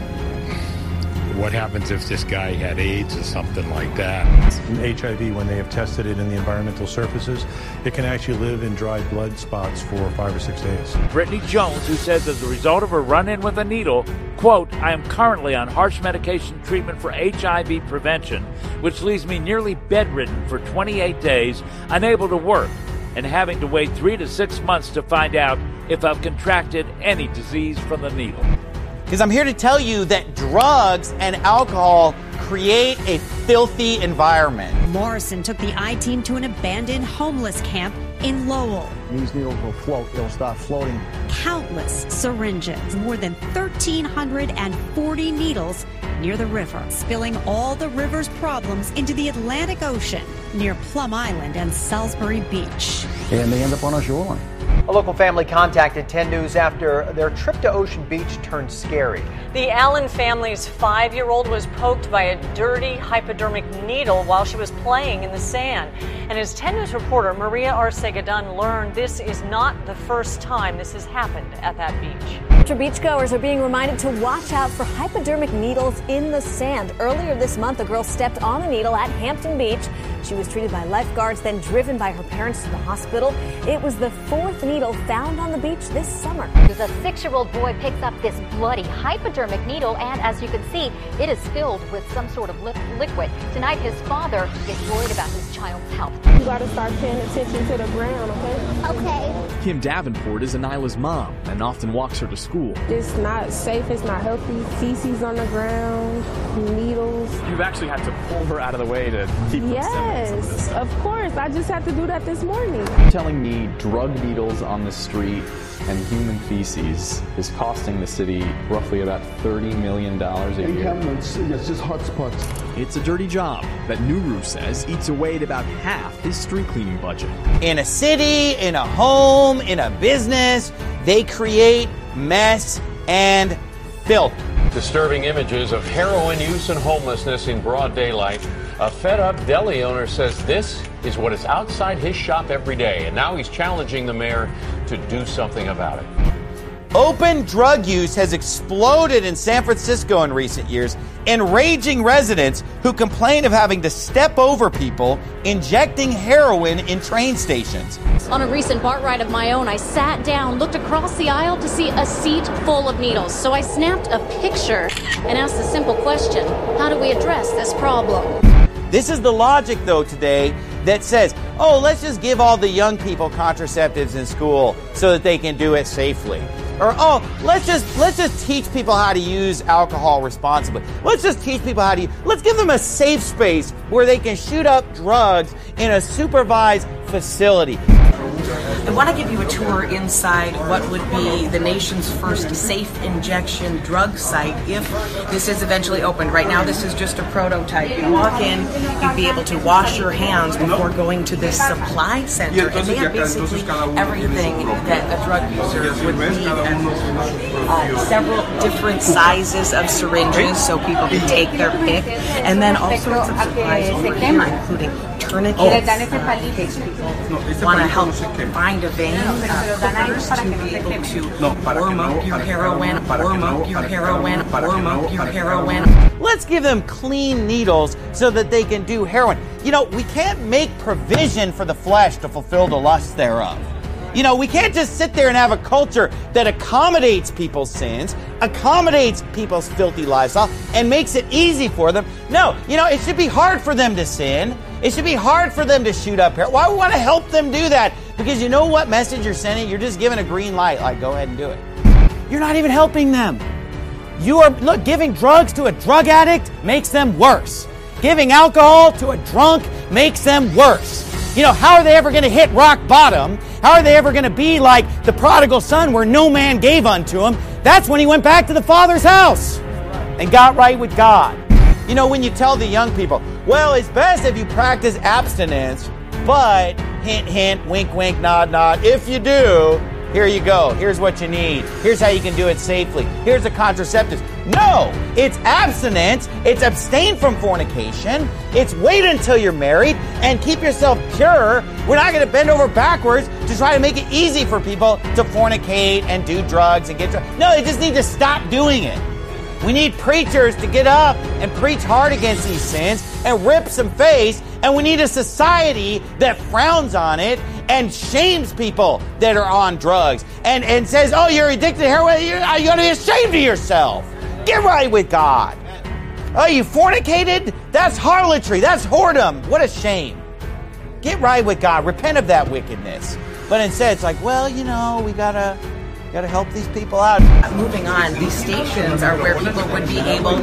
What happens if this guy had AIDS or something like that? H I V, when they have tested it in the environmental surfaces, it can actually live in dried blood spots for five or six days. Brittany Jones, who says as a result of her run-in with a needle, quote, I am currently on harsh medication treatment for H I V prevention, which leaves me nearly bedridden for twenty-eight days, unable to work, and having to wait three to six months to find out if I've contracted any disease from the needle. Because I'm here to tell you that drugs and alcohol create a filthy environment. Morrison took the I-Team to an abandoned homeless camp in Lowell. These needles will float. They'll start floating. Countless syringes, more than one thousand three hundred forty needles near the river, spilling all the river's problems into the Atlantic Ocean near Plum Island and Salisbury Beach. And they end up on our shoreline. A local family contacted ten News after their trip to Ocean Beach turned scary. The Allen family's five-year-old was poked by a dirty hypodermic needle while she was playing in the sand. And as ten News reporter Maria Arcega-Dunn learned, this is not the first time this has happened at that beach. Beachgoers are being reminded to watch out for hypodermic needles in the sand. Earlier this month, a girl stepped on a needle at Hampton Beach. She was treated by lifeguards, then driven by her parents to the hospital. It was the fourth needle found on the beach this summer. The six-year-old boy picks up this bloody hypodermic needle, and as you can see, it is filled with some sort of li- liquid. Tonight, his father is worried about his child's health. You gotta start paying attention to the ground, okay? Okay. Kim Davenport is Nyla's mom and often walks her to school. It's not safe, it's not healthy. Feces on the ground, needles. You've actually had to pull her out of the way to keep from Yes, some of this stuff. of course. I just had to do that this morning. Telling me drug needles on the street and human feces is costing the city roughly about thirty million dollars a year. It's just hot spots. It's a dirty job that Nuru says eats away at about half his street cleaning budget. In a city, in a home, in a business, they create mess and filth. Disturbing images of heroin use and homelessness in broad daylight. A fed-up deli owner says this is what is outside his shop every day, and now he's challenging the mayor to do something about it. Open drug use has exploded in San Francisco in recent years, enraging residents who complain of having to step over people injecting heroin in train stations. On a recent BART ride of my own, I sat down, looked across the aisle to see a seat full of needles. So I snapped a picture and asked the simple question, how do we address this problem? This is the logic, though, today that says, oh, let's just give all the young people contraceptives in school so that they can do it safely. Or, oh, let's just let's just teach people how to use alcohol responsibly. Let's just teach people how to, let's give them a safe space where they can shoot up drugs in a supervised facility. I want to give you a tour inside what would be the nation's first safe injection drug site if this is eventually opened. Right now, this is just a prototype. You walk in, you'd be able to wash your hands before going to this supply center. And they have basically everything that a drug user would need. Uh, several different sizes of syringes so people can take their pick. And then all sorts of supplies over here, including tourniquets, uh, in case people want to help find a vein, uh, clippers to be able to warm up your heroin, warm up your heroin, warm up your heroin. Let's give them clean needles so that they can do heroin. You know, we can't make provision for the flesh to fulfill the lusts thereof. You know, we can't just sit there and have a culture that accommodates people's sins, accommodates people's filthy lifestyle, and makes it easy for them. No, you know, it should be hard for them to sin. It should be hard for them to shoot up here. Why would we want to help them do that? Because you know what message you're sending? You're just giving a green light, like, go ahead and do it. You're not even helping them. You are, look, giving drugs to a drug addict makes them worse. Giving alcohol to a drunk makes them worse. You know, how are they ever going to hit rock bottom? How are they ever going to be like the prodigal son where no man gave unto him? That's when he went back to the Father's house and got right with God. You know, when you tell the young people, well, it's best if you practice abstinence, but hint, hint, wink, wink, nod, nod. If you do, here you go. Here's what you need. Here's how you can do it safely. Here's a contraceptive. No, it's abstinence. It's abstain from fornication. It's wait until you're married and keep yourself pure. We're not going to bend over backwards to try to make it easy for people to fornicate and do drugs and get drugs. No, they just need to stop doing it. We need preachers to get up and preach hard against these sins and rip some face. And we need a society that frowns on it and shames people that are on drugs and, and says, oh, you're addicted to heroin. You're, you got to be ashamed of yourself. Get right with God. Oh, you fornicated? That's harlotry. That's whoredom. What a shame. Get right with God. Repent of that wickedness. But instead, it's like, well, you know, we got to... Got to help these people out. Moving on, these stations are where people would be able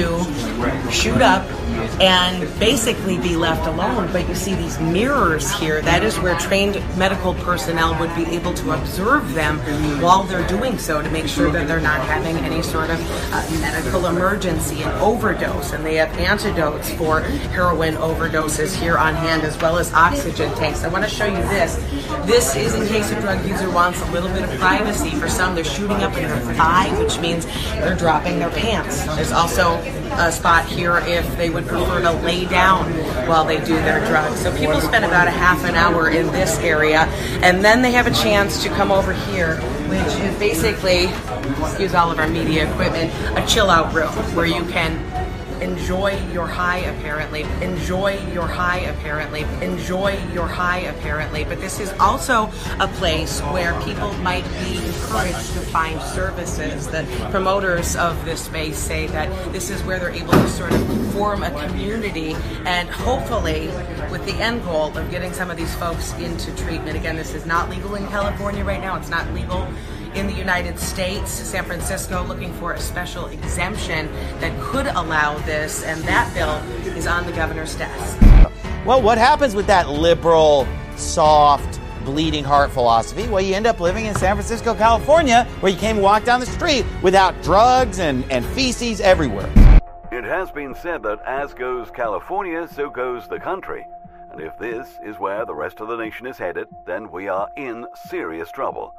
to shoot up and basically be left alone. But you see these mirrors here. That is where trained medical personnel would be able to observe them while they're doing so to make sure that they're not having any sort of uh, medical emergency and overdose. And they have antidotes for heroin overdoses here on hand, as well as oxygen tanks. I want to show you this. This is in case a drug user wants a little bit of privacy. For some, they're shooting up in their thigh, which means they're dropping their pants. There's also a spot here if they would prefer to lay down while they do their drugs. So people spend about a half an hour in this area, and then they have a chance to come over here, which is basically, excuse all of our media equipment, a chill out room where you can enjoy your high apparently, enjoy your high apparently, enjoy your high apparently. But this is also a place where people might be encouraged to find services. That promoters of this space say that this is where they're able to sort of form a community and hopefully with the end goal of getting some of these folks into treatment. Again, this is not legal in California right now. It's not legal in the United States. San Francisco looking for a special exemption that could allow this, and that bill is on the governor's desk. Well, what happens with that liberal, soft, bleeding heart philosophy? Well, you end up living in San Francisco, California, where you can't even walk down the street without drugs and, and feces everywhere. It has been said that as goes California, so goes the country. And if this is where the rest of the nation is headed, then we are in serious trouble.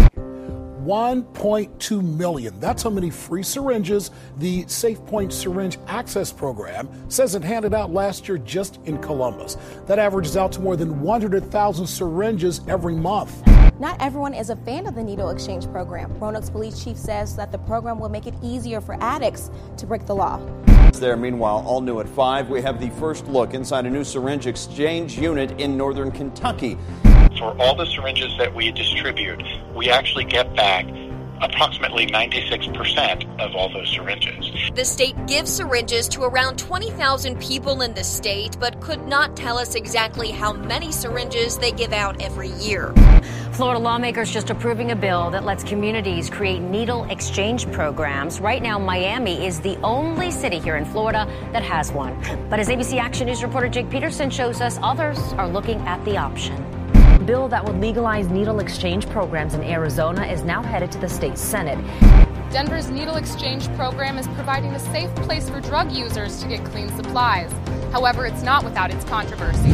one point two million. That's how many free syringes the SafePoint Syringe Access Program says it handed out last year just in Columbus. That averages out to more than one hundred thousand syringes every month. Not everyone is a fan of the needle exchange program. Roanoke's police chief says that the program will make it easier for addicts to break the law. There, meanwhile, all new at five, we have the first look inside a new syringe exchange unit in northern Kentucky. For all the syringes that we distribute, we actually get back approximately ninety-six percent of all those syringes. The state gives syringes to around twenty thousand people in the state, but could not tell us exactly how many syringes they give out every year. Florida lawmakers just approving a bill that lets communities create needle exchange programs. Right now, Miami is the only city here in Florida that has one. But as A B C Action News reporter Jake Peterson shows us, others are looking at the option. A bill that would legalize needle exchange programs in Arizona is now headed to the state Senate. Denver's needle exchange program is providing a safe place for drug users to get clean supplies. However, it's not without its controversy.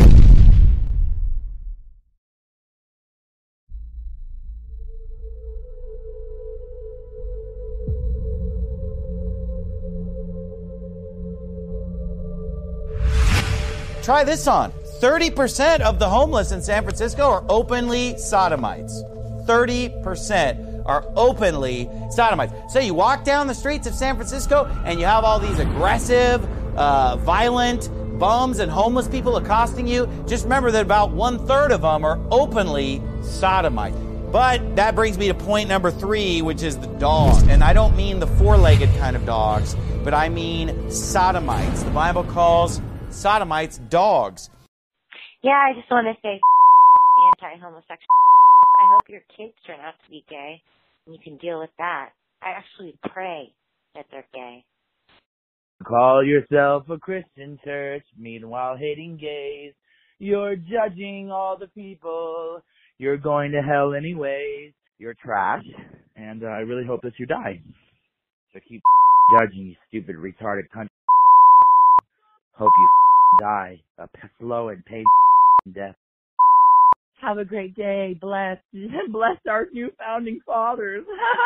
Try this on. thirty percent of the homeless in San Francisco are openly sodomites. thirty percent are openly sodomites. So you walk down the streets of San Francisco and you have all these aggressive, uh, violent bums and homeless people accosting you. Just remember that about one third of them are openly sodomites. But that brings me to point number three, which is the dog. And I don't mean the four-legged kind of dogs, but I mean sodomites. The Bible calls sodomites dogs. Yeah, I just want to say anti-homosexual. I hope your kids turn out to be gay and you can deal with that. I actually pray that they're gay. Call yourself a Christian church, meanwhile hating gays. You're judging all the people. You're going to hell anyways. You're trash, and uh, I really hope that you die. So keep judging, you stupid, retarded cunt. Hope you die a slow and painful death. Have a great day. Bless. Bless our new founding fathers.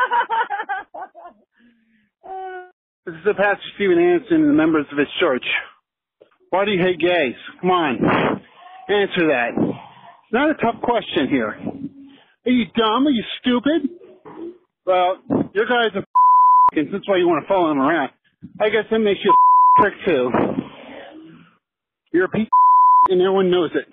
This is the Pastor Stephen Anderson and the members of his church. Why do you hate gays? Come on. Answer that. It's not a tough question here. Are you dumb? Are you stupid? Well, your guys are and that's why you want to follow him around. I guess that makes you a prick too. You're a piece and everyone knows it.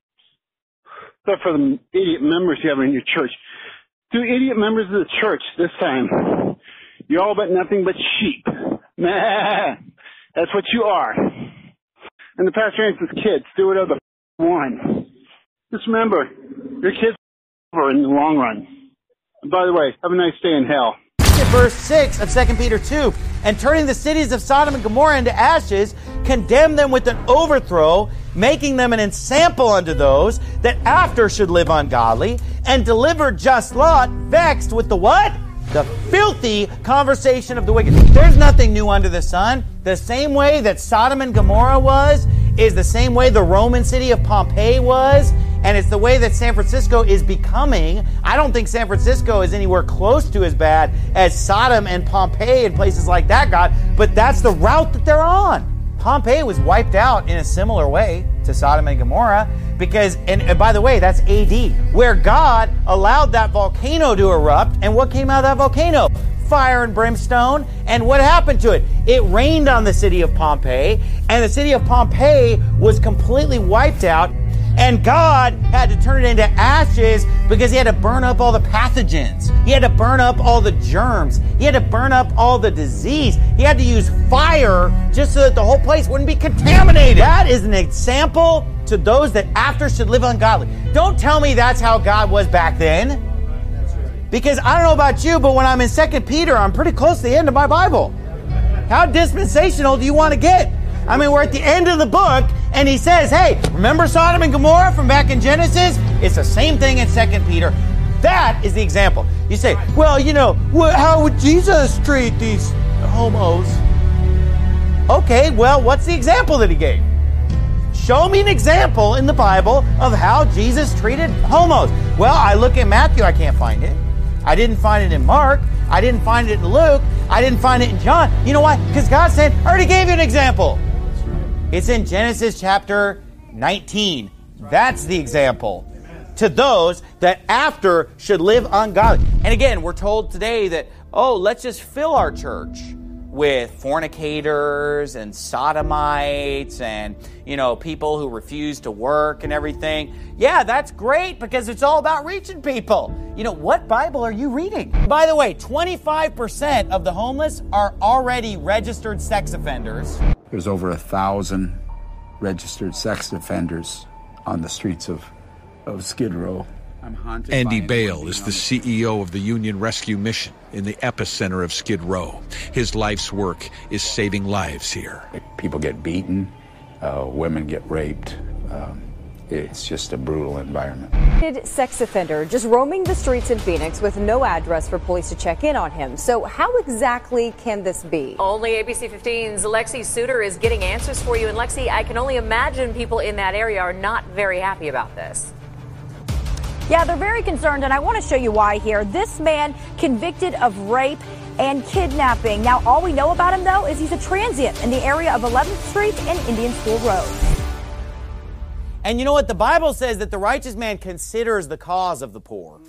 Except for the idiot members you have in your church. Two idiot members of the church this time. You're all but nothing but sheep. Nah, that's what you are. And the Pastor Anson's kids do whatever the f- want. Just remember, your kids are in the long run. And by the way, have a nice day in hell. Verse six of Second Peter two, and turning the cities of Sodom and Gomorrah into ashes, condemn them with an overthrow, making them an ensample unto those that after should live ungodly, and deliver just Lot, vexed with the what? The filthy conversation of the wicked. There's nothing new under the sun. The same way that Sodom and Gomorrah was, is the same way the Roman city of Pompeii was, and it's the way that San Francisco is becoming. I don't think San Francisco is anywhere close to as bad as Sodom and Pompeii and places like that got, but that's the route that they're on. Pompeii was wiped out in a similar way to Sodom and Gomorrah because, and, and by the way, that's A D, where God allowed that volcano to erupt, and what came out of that volcano? Fire and brimstone. And what happened to it? It rained on the city of Pompeii, and the city of Pompeii was completely wiped out, and God had to turn it into ashes because he had to burn up all the pathogens. He had to burn up all the germs. He had to burn up all the disease. He had to use fire just so that the whole place wouldn't be contaminated. That is an example to those that after should live ungodly. Don't tell me that's how God was back then. Because I don't know about you, but when I'm in Second Peter, I'm pretty close to the end of my Bible. How dispensational do you want to get? I mean, we're at the end of the book, and he says, hey, remember Sodom and Gomorrah from back in Genesis? It's the same thing in Second Peter. That is the example. You say, well, you know, how would Jesus treat these homos? Okay, well, what's the example that he gave? Show me an example in the Bible of how Jesus treated homos. Well, I look at Matthew, I can't find it. I didn't find it in Mark. I didn't find it in Luke. I didn't find it in John. You know why? Because God said, I already gave you an example. It's in Genesis chapter nineteen. That's the example to those that after should live ungodly. And again, we're told today that, oh, let's just fill our church with fornicators and sodomites and, you know, people who refuse to work and everything. Yeah, that's great because it's all about reaching people. You know, what Bible are you reading? By the way, twenty-five percent of the homeless are already registered sex offenders. There's over a thousand registered sex offenders on the streets of, of Skid Row. Andy Bale is the C E O of the Union Rescue Mission in the epicenter of Skid Row. His life's work is saving lives here. People get beaten, uh, women get raped. Um, it's just a brutal environment. Sex offender just roaming the streets in Phoenix with no address for police to check in on him. So how exactly can this be? Only A B C fifteen's Lexi Suter is getting answers for you. And Lexi, I can only imagine people in that area are not very happy about this. Yeah, they're very concerned, and I want to show you why here. This man convicted of rape and kidnapping. Now, all we know about him, though, is he's a transient in the area of eleventh street and Indian School Road. And you know what? The Bible says that the righteous man considers the cause of the poor.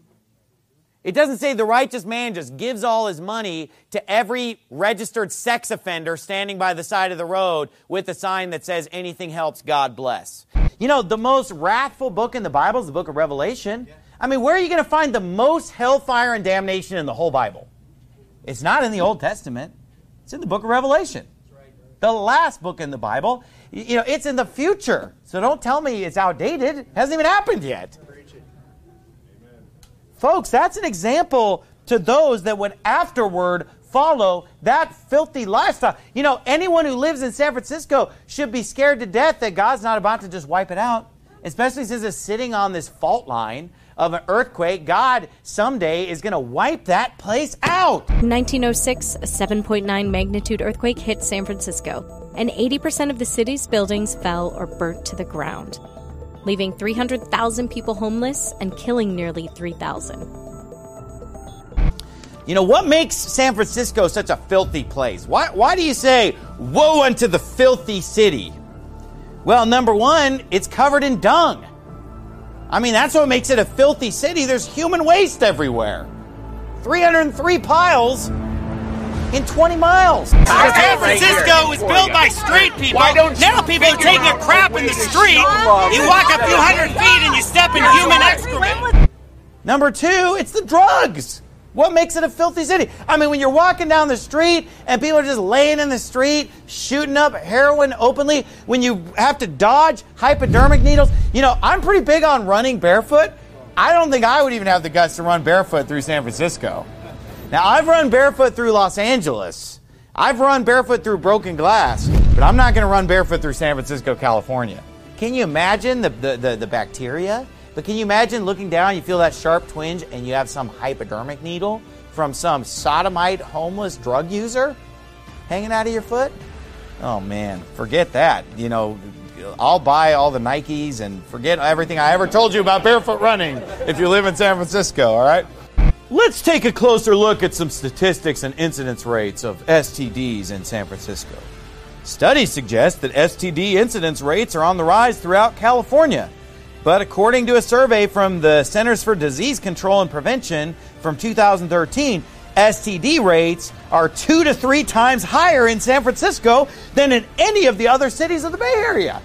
It doesn't say the righteous man just gives all his money to every registered sex offender standing by the side of the road with a sign that says, anything helps, God bless. You know, the most wrathful book in the Bible is the book of Revelation. I mean, where are you going to find the most hellfire and damnation in the whole Bible? It's not in the Old Testament. It's in the book of Revelation. The last book in the Bible. You know, it's in the future. So don't tell me it's outdated. It hasn't even happened yet. Folks, that's an example to those that would afterward follow that filthy lifestyle. You know, anyone who lives in San Francisco should be scared to death that God's not about to just wipe it out, especially since it's sitting on this fault line of an earthquake. God someday is going to wipe that place out. In nineteen oh six, a seven point nine magnitude earthquake hit San Francisco, and eighty percent of the city's buildings fell or burnt to the ground, leaving three hundred thousand people homeless and killing nearly three thousand. You know, what makes San Francisco such a filthy place? Why, why do you say, woe unto the filthy city? Well, number one, it's covered in dung. I mean, that's what makes it a filthy city. There's human waste everywhere. three hundred three piles in twenty miles. San Francisco was built by street people. Now people are taking a crap in the street. You walk a few hundred feet and you step in human excrement. Number two, it's the drugs. What makes it a filthy city? I mean, when you're walking down the street and people are just laying in the street, shooting up heroin openly, when you have to dodge hypodermic needles. You know, I'm pretty big on running barefoot. I don't think I would even have the guts to run barefoot through San Francisco. Now, I've run barefoot through Los Angeles. I've run barefoot through broken glass, but I'm not going to run barefoot through San Francisco, California. Can you imagine the, the, the, the bacteria? But can you imagine looking down, you feel that sharp twinge, and you have some hypodermic needle from some sodomite homeless drug user hanging out of your foot? Oh, man, forget that. You know, I'll buy all the Nikes and forget everything I ever told you about barefoot running if you live in San Francisco, all right? Let's take a closer look at some statistics and incidence rates of S T Ds in San Francisco. Studies suggest that S T D incidence rates are on the rise throughout California. But according to a survey from the Centers for Disease Control and Prevention from two thousand thirteen, S T D rates are two to three times higher in San Francisco than in any of the other cities of the Bay Area.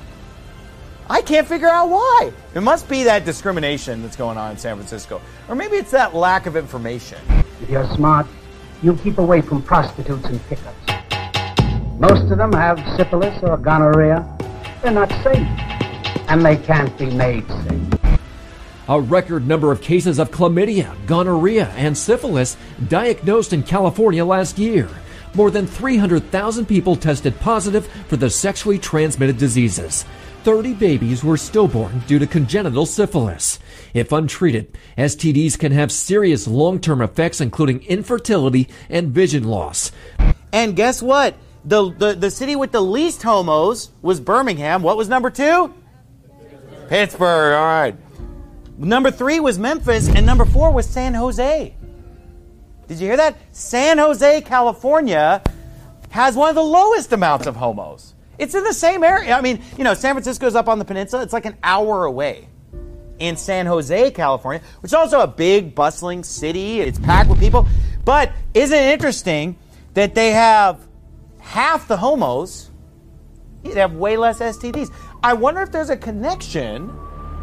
I can't figure out why. It must be that discrimination that's going on in San Francisco. Or maybe it's that lack of information. If you're smart, you keep away from prostitutes and pickups. Most of them have syphilis or gonorrhea. They're not safe. And they can't be made safe. A record number of cases of chlamydia, gonorrhea, and syphilis diagnosed in California last year. More than three hundred thousand people tested positive for the sexually transmitted diseases. thirty babies were stillborn due to congenital syphilis. If untreated, S T Ds can have serious long-term effects, including infertility and vision loss. And guess what? The, the, the city with the least homos was Birmingham. What was number two? Pittsburgh, all right. Number three was Memphis, and number four was San Jose. Did you hear that? San Jose, California, has one of the lowest amounts of homos. It's in the same area. I mean, you know, San Francisco's up on the peninsula. It's like an hour away. In San Jose, California, which is also a big, bustling city. It's packed with people. But isn't it interesting that they have half the homos, they have way less S T Ds. I wonder if there's a connection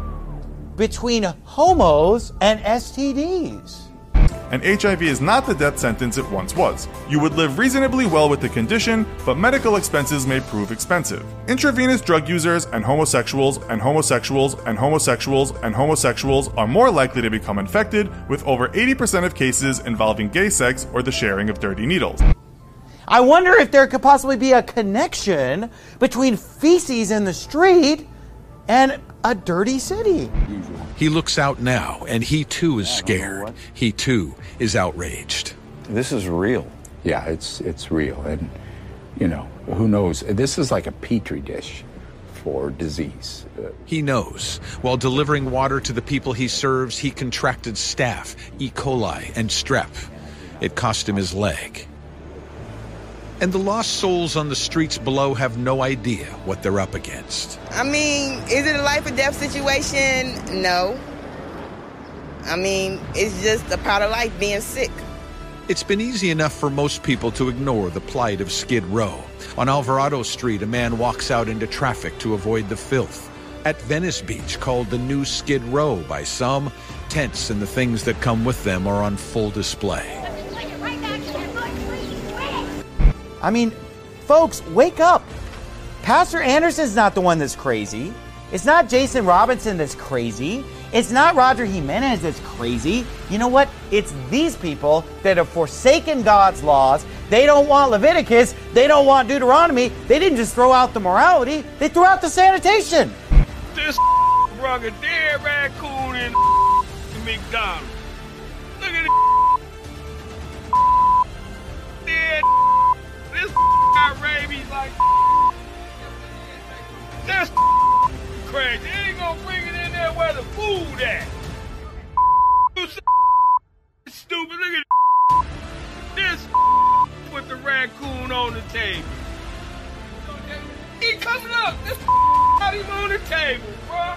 between homos and S T Ds. And H I V is not the death sentence it once was. You would live reasonably well with the condition, but medical expenses may prove expensive. Intravenous drug users and homosexuals and homosexuals and homosexuals and homosexuals are more likely to become infected, with over eighty percent of cases involving gay sex or the sharing of dirty needles. I wonder if there could possibly be a connection between feces in the street and a dirty city. He looks out now, and he too is scared. He too is outraged. This is real. Yeah, it's it's real. And, you know, who knows? This is like a petri dish for disease. He knows. While delivering water to the people he serves, he contracted staph, E. coli, and strep. It cost him his leg. And the lost souls on the streets below have no idea what they're up against. I mean, is it a life or death situation? No. I mean, it's just a part of life, being sick. It's been easy enough for most people to ignore the plight of Skid Row. On Alvarado Street, a man walks out into traffic to avoid the filth. At Venice Beach, called the new Skid Row by some, tents and the things that come with them are on full display. I mean, folks, wake up. Pastor Anderson's not the one that's crazy. It's not Jason Robinson that's crazy. It's not Roger Jimenez that's crazy. You know what? It's these people that have forsaken God's laws. They don't want Leviticus. They don't want Deuteronomy. They didn't just throw out the morality. They threw out the sanitation. This brought a dead raccoon in McDonald's. Look at it. Dead. This got rabies like. That's crazy. They ain't gonna bring it in there where the food at. Stupid. Look at this with the raccoon on the table. He coming up. This got him on the table, bro.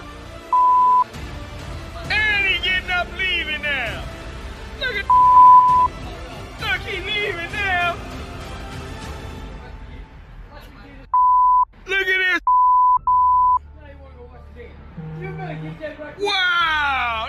And he getting up leaving now. Look at Look, he leaving now. Look at this. Wow!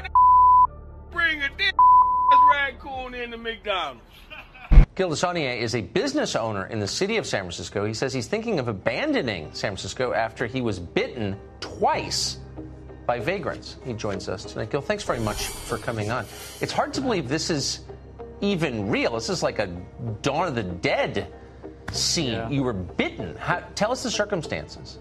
Bring a dead raccoon into McDonald's. Gil Desaunier is a business owner in the city of San Francisco. He says he's thinking of abandoning San Francisco after he was bitten twice by vagrants. He joins us tonight. Gil, thanks very much for coming on. It's hard to believe this is even real. This is like a Dawn of the Dead scene. Yeah. You were bitten. How, tell us the circumstances.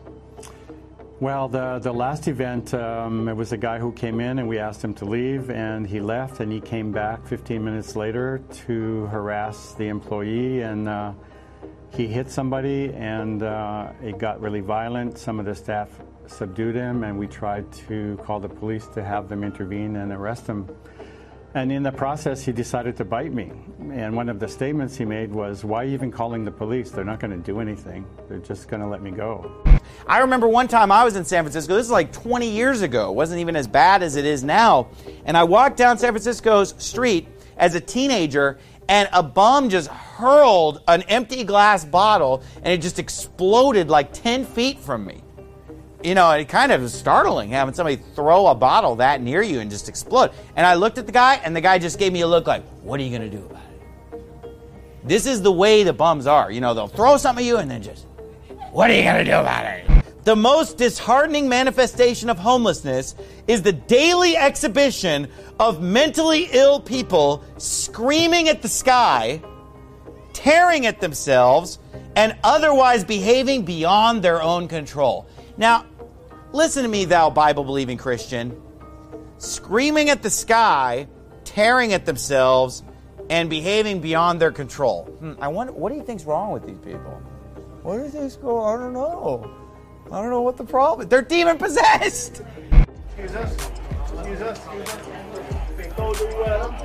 Well, the the last event, um, it was a guy who came in and we asked him to leave, and he left, and he came back fifteen minutes later to harass the employee, and uh, he hit somebody, and uh, it got really violent. Some of the staff subdued him, and we tried to call the police to have them intervene and arrest him. And in the process, he decided to bite me. And one of the statements he made was, why even calling the police? They're not going to do anything. They're just going to let me go. I remember one time I was in San Francisco. This is like twenty years ago. It wasn't even as bad as it is now. And I walked down San Francisco's street as a teenager, and a bum just hurled an empty glass bottle, and it just exploded like ten feet from me. You know, it kind of is startling having somebody throw a bottle that near you and just explode. And I looked at the guy, and the guy just gave me a look like, what are you going to do about it? This is the way the bums are. You know, they'll throw something at you and then just, what are you going to do about it? The most disheartening manifestation of homelessness is the daily exhibition of mentally ill people screaming at the sky, tearing at themselves, and otherwise behaving beyond their own control. Now, listen to me, thou Bible-believing Christian. Screaming at the sky, tearing at themselves, and behaving beyond their control. Hmm, I wonder, what do you think's wrong with these people? What do you think's going on? I don't know. I don't know what the problem is. They're demon-possessed! Excuse us. Excuse us. Excuse us. Don't do what I'm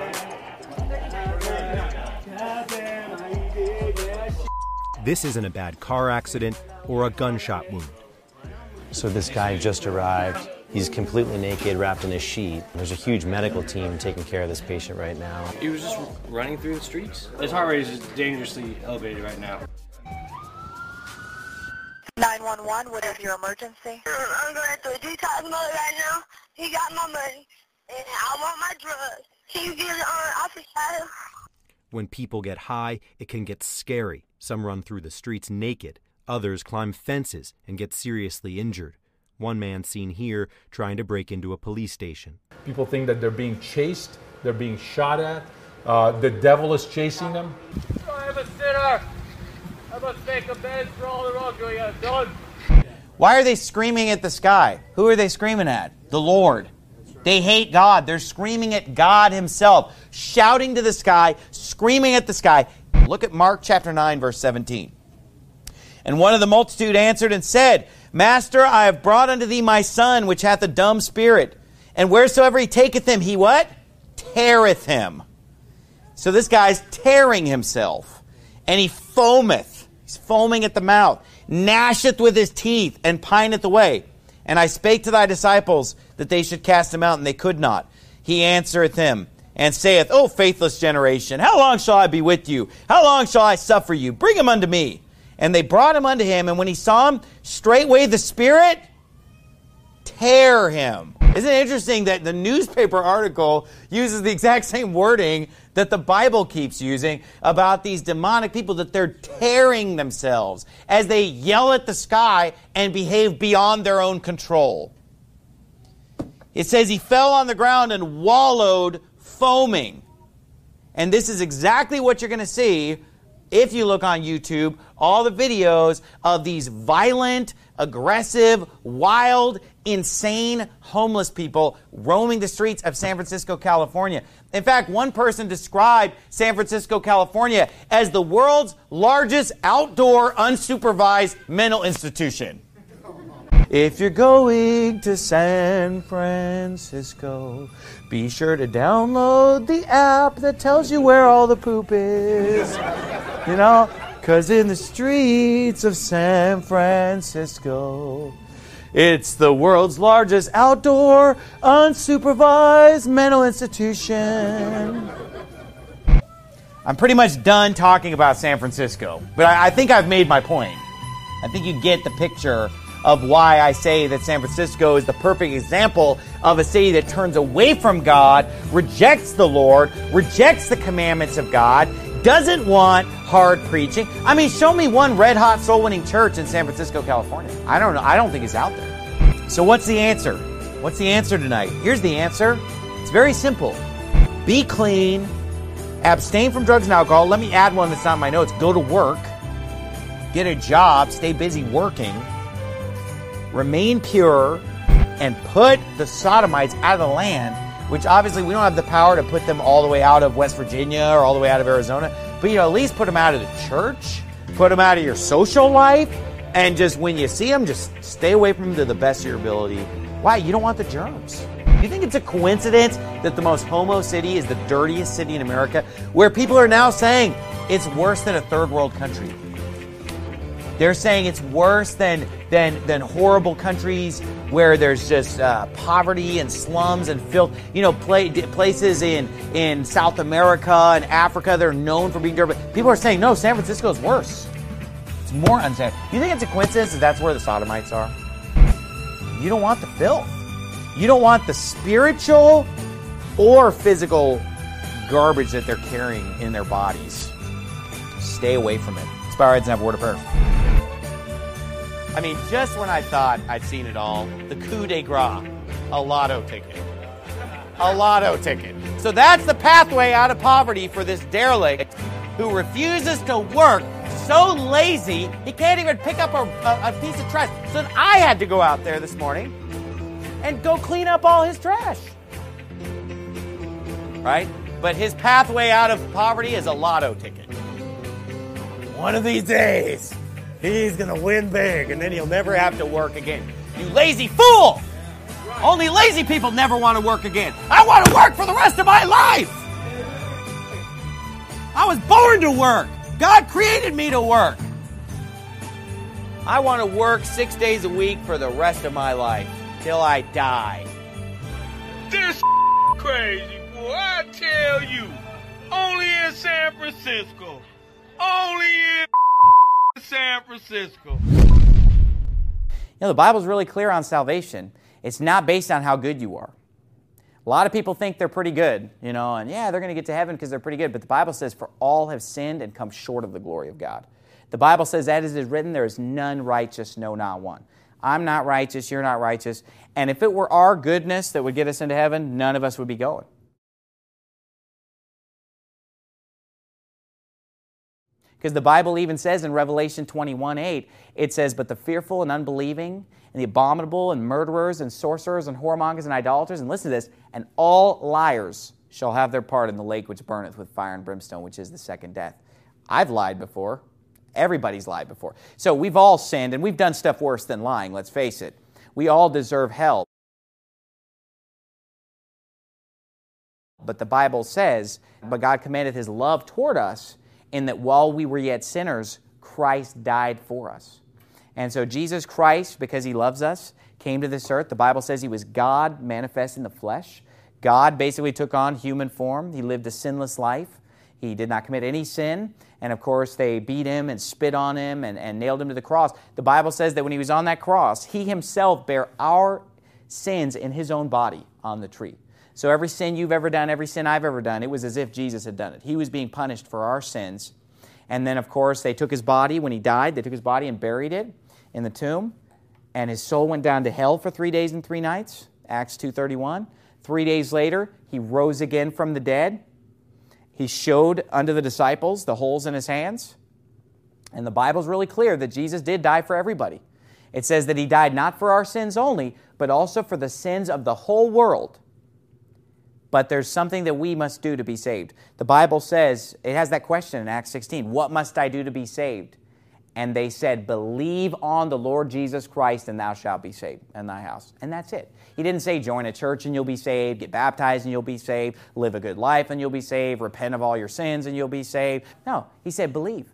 doing. This isn't a bad car accident or a gunshot wound. So this guy just arrived. He's completely naked, wrapped in a sheet. There's a huge medical team taking care of this patient right now. He was just running through the streets. His heart rate is just dangerously elevated right now. nine one one, what is your emergency? I'm going through a detox mode right now. He got my money, and I want my drugs. Can you get it on officer? When people get high, it can get scary. Some run through the streets naked. Others climb fences and get seriously injured. One man seen here trying to break into a police station. People think that they're being chased, they're being shot at, uh, the devil is chasing them. I have a sitter. I must make amends for all the wrong I have done. Why are they screaming at the sky? Who are they screaming at? The Lord. They hate God. They're screaming at God himself, shouting to the sky, screaming at the sky. Look at Mark chapter nine, verse seventeen. And one of the multitude answered and said, Master, I have brought unto thee my son, which hath a dumb spirit. And wheresoever he taketh him, he what? Teareth him. So this guy's tearing himself. And he foameth. He's foaming at the mouth. Gnasheth with his teeth, and pineth away. And I spake to thy disciples that they should cast him out, and they could not. He answereth him, and saith, O faithless generation, how long shall I be with you? How long shall I suffer you? Bring him unto me. And they brought him unto him, and when he saw him, straightway the spirit tear him. Isn't it interesting that the newspaper article uses the exact same wording that the Bible keeps using about these demonic people, that they're tearing themselves as they yell at the sky and behave beyond their own control. It says he fell on the ground and wallowed foaming. And this is exactly what you're going to see if you look on YouTube, all the videos of these violent, aggressive, wild, insane homeless people roaming the streets of San Francisco, California. In fact, one person described San Francisco, California as the world's largest outdoor unsupervised mental institution. If you're going to San Francisco, be sure to download the app that tells you where all the poop is. You know, because in the streets of San Francisco, it's the world's largest outdoor unsupervised mental institution. I'm pretty much done talking about San Francisco, but I, I think I've made my point. I think you get the picture of why I say that San Francisco is the perfect example of a city that turns away from God, rejects the Lord, rejects the commandments of God, doesn't want hard preaching. I mean, show me one red-hot soul-winning church in San Francisco, California. I don't know. I don't think it's out there. So what's the answer? What's the answer tonight? Here's the answer. It's very simple. Be clean. Abstain from drugs and alcohol. Let me add one that's not in my notes. Go to work. Get a job. Stay busy working. Remain pure, and put the sodomites out of the land, which obviously we don't have the power to put them all the way out of West Virginia or all the way out of Arizona, but you know, at least put them out of the church, put them out of your social life, and just when you see them, just stay away from them to the best of your ability. Why? You don't want the germs. Do you think it's a coincidence that the most homo city is the dirtiest city in America, where people are now saying it's worse than a third world country? They're saying it's worse than than than horrible countries where there's just uh, poverty and slums and filth. You know, play, places in, in South America and Africa, they're known for being dirty. People are saying, no, San Francisco is worse. It's more unsafe. You think it's a coincidence that that's where the sodomites are? You don't want the filth. You don't want the spiritual or physical garbage that they're carrying in their bodies. Stay away from it. Let's bow our heads and have a word of prayer. I mean, just when I thought I'd seen it all, the coup de grace, a lotto ticket. A lotto ticket. So that's the pathway out of poverty for this derelict who refuses to work, so lazy he can't even pick up a, a, a piece of trash. So then I had to go out there this morning and go clean up all his trash. Right? But his pathway out of poverty is a lotto ticket. One of these days, he's going to win big, and then he'll never have to work again. You lazy fool! Only lazy people never want to work again. I want to work for the rest of my life! I was born to work. God created me to work. I want to work six days a week for the rest of my life, till I die. This crazy, boy, I tell you. Only in San Francisco. Only in San Francisco. You know, the Bible's really clear on salvation. It's not based on how good you are. A lot of people think they're pretty good, you know, and yeah, they're going to get to heaven because they're pretty good. But the Bible says, for all have sinned and come short of the glory of God. The Bible says, as it is written, there is none righteous, no, not one. I'm not righteous, you're not righteous. And if it were our goodness that would get us into heaven, none of us would be going. Because the Bible even says in Revelation twenty-one eight, it says, but the fearful and unbelieving, and the abominable, and murderers, and sorcerers, and whoremongers, and idolaters, and listen to this, and all liars shall have their part in the lake which burneth with fire and brimstone, which is the second death. I've lied before. Everybody's lied before. So we've all sinned, and we've done stuff worse than lying, let's face it. We all deserve hell. But the Bible says, but God commendeth His love toward us, in that while we were yet sinners, Christ died for us. And so Jesus Christ, because He loves us, came to this earth. The Bible says He was God manifest in the flesh. God basically took on human form. He lived a sinless life. He did not commit any sin. And of course, they beat Him and spit on Him and, and nailed Him to the cross. The Bible says that when He was on that cross, He Himself bare our sins in His own body on the tree. So every sin you've ever done, every sin I've ever done, it was as if Jesus had done it. He was being punished for our sins. And then, of course, they took His body when He died. They took His body and buried it in the tomb. And His soul went down to hell for three days and three nights. Acts two thirty-one. Three days later, he rose again from the dead. He showed unto the disciples the holes in his hands. And the Bible's really clear that Jesus did die for everybody. It says that he died not for our sins only, but also for the sins of the whole world. But there's something that we must do to be saved. The Bible says, it has that question in Acts sixteen, what must I do to be saved? And they said, believe on the Lord Jesus Christ and thou shalt be saved in thy house. And that's it. He didn't say join a church and you'll be saved, get baptized and you'll be saved, live a good life and you'll be saved, repent of all your sins and you'll be saved. No, he said believe.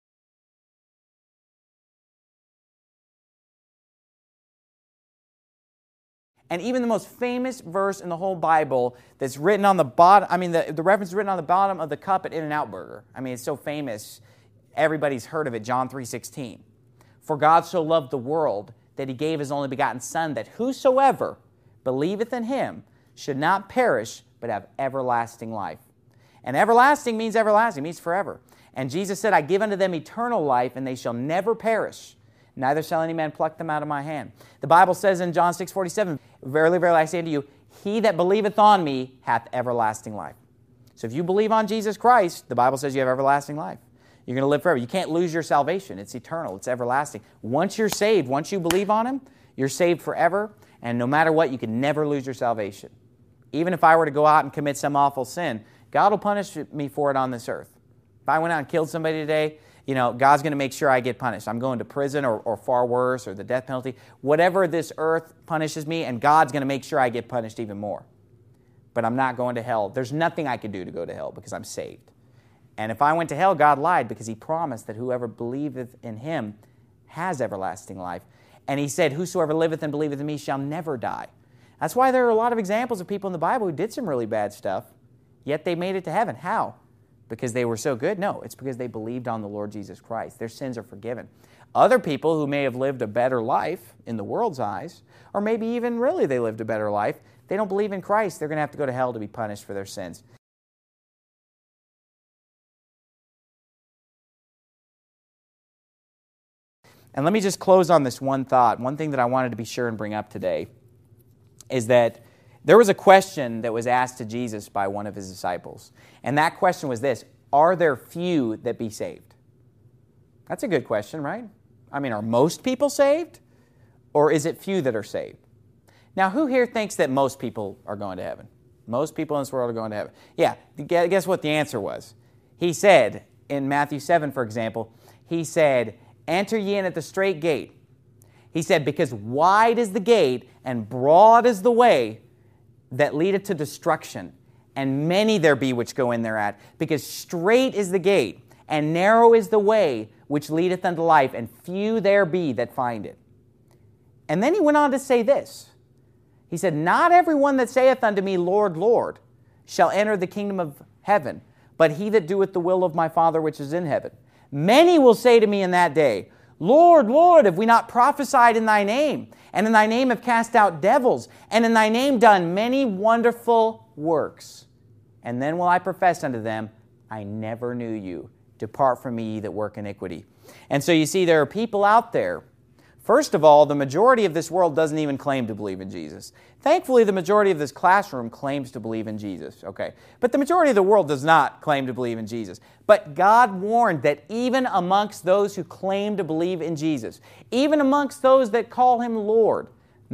And even the most famous verse in the whole Bible that's written on the bottom, I mean, the, the reference is written on the bottom of the cup at In-N-Out Burger. I mean, it's so famous, everybody's heard of it, John three sixteen. For God so loved the world that he gave his only begotten Son, that whosoever believeth in him should not perish, but have everlasting life. And everlasting means everlasting, means forever. And Jesus said, I give unto them eternal life, and they shall never perish. Neither shall any man pluck them out of my hand. The Bible says in John six forty-seven, verily, verily, I say unto you, he that believeth on me hath everlasting life. So if you believe on Jesus Christ, the Bible says you have everlasting life. You're going to live forever. You can't lose your salvation. It's eternal. It's everlasting. Once you're saved, once you believe on him, you're saved forever. And no matter what, you can never lose your salvation. Even if I were to go out and commit some awful sin, God will punish me for it on this earth. If I went out and killed somebody today, you know, God's going to make sure I get punished. I'm going to prison or, or far worse, or the death penalty. Whatever this earth punishes me, and God's going to make sure I get punished even more. But I'm not going to hell. There's nothing I could do to go to hell because I'm saved. And if I went to hell, God lied, because he promised that whoever believeth in him has everlasting life. And he said, whosoever liveth and believeth in me shall never die. That's why there are a lot of examples of people in the Bible who did some really bad stuff, yet they made it to heaven. How? Because they were so good? No, it's because they believed on the Lord Jesus Christ. Their sins are forgiven. Other people who may have lived a better life in the world's eyes, or maybe even really they lived a better life, they don't believe in Christ. They're going to have to go to hell to be punished for their sins. And let me just close on this one thought. One thing that I wanted to be sure and bring up today is that there was a question that was asked to Jesus by one of his disciples. And that question was this: are there few that be saved? That's a good question, right? I mean, are most people saved? Or is it few that are saved? Now, who here thinks that most people are going to heaven? Most people in this world are going to heaven. Yeah, guess what the answer was? He said, in Matthew seven, for example, he said, enter ye in at the strait gate. He said, because wide is the gate and broad is the way that leadeth to destruction, and many there be which go in thereat. Because strait is the gate, and narrow is the way which leadeth unto life, and few there be that find it. And then he went on to say this. He said, not every one that saith unto me, Lord, Lord, shall enter the kingdom of heaven, but he that doeth the will of my Father which is in heaven. Many will say to me in that day, Lord, Lord, have we not prophesied in thy name? And in thy name have cast out devils, and in thy name done many wonderful works. And then will I profess unto them, I never knew you. Depart from me, ye that work iniquity. And so you see, there are people out there. First of all, the majority of this world doesn't even claim to believe in Jesus. Thankfully, the majority of this classroom claims to believe in Jesus. Okay, but the majority of the world does not claim to believe in Jesus. But God warned that even amongst those who claim to believe in Jesus, even amongst those that call him Lord,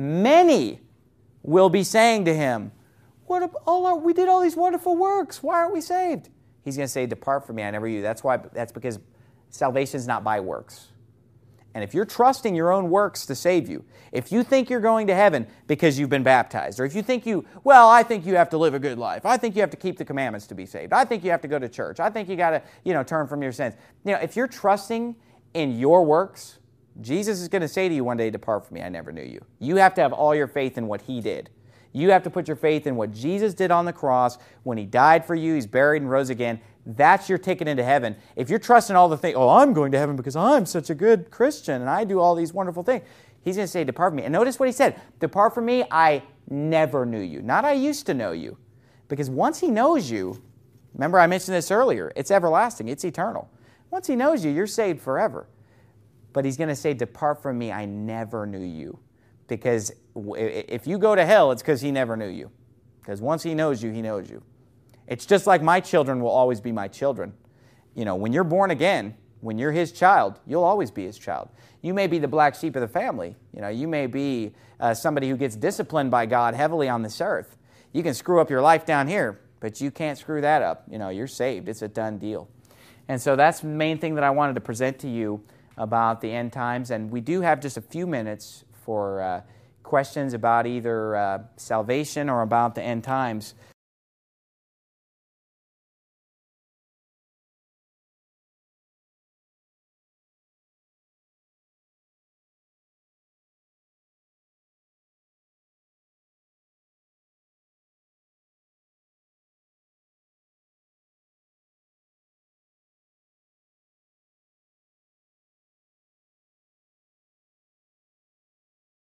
many will be saying to him, "What all our, we did all these wonderful works. Why aren't we saved?" He's going to say, "Depart from me, I never knew you." That's why. That's because salvation is not by works. And if you're trusting your own works to save you, if you think you're going to heaven because you've been baptized, or if you think you, well, I think you have to live a good life. I think you have to keep the commandments to be saved. I think you have to go to church. I think you got to, you know, turn from your sins. You know, if you're trusting in your works, Jesus is going to say to you one day, "Depart from me, I never knew you." You have to have all your faith in what he did. You have to put your faith in what Jesus did on the cross when he died for you, he's buried and rose again. That's your ticket into heaven. If you're trusting all the things, oh, I'm going to heaven because I'm such a good Christian and I do all these wonderful things. He's going to say, "Depart from me." And notice what he said. "Depart from me, I never knew you." Not "I used to know you." Because once he knows you, remember I mentioned this earlier, it's everlasting, it's eternal. Once he knows you, you're saved forever. But he's going to say, "Depart from me, I never knew you." Because if you go to hell, it's because he never knew you. Because once he knows you, he knows you. It's just like my children will always be my children. You know, when you're born again, when you're his child, you'll always be his child. You may be the black sheep of the family. You know, you may be uh, somebody who gets disciplined by God heavily on this earth. You can screw up your life down here, but you can't screw that up. You know, you're saved. It's a done deal. And so that's the main thing that I wanted to present to you about the end times. And we do have just a few minutes for uh, questions about either uh, salvation or about the end times.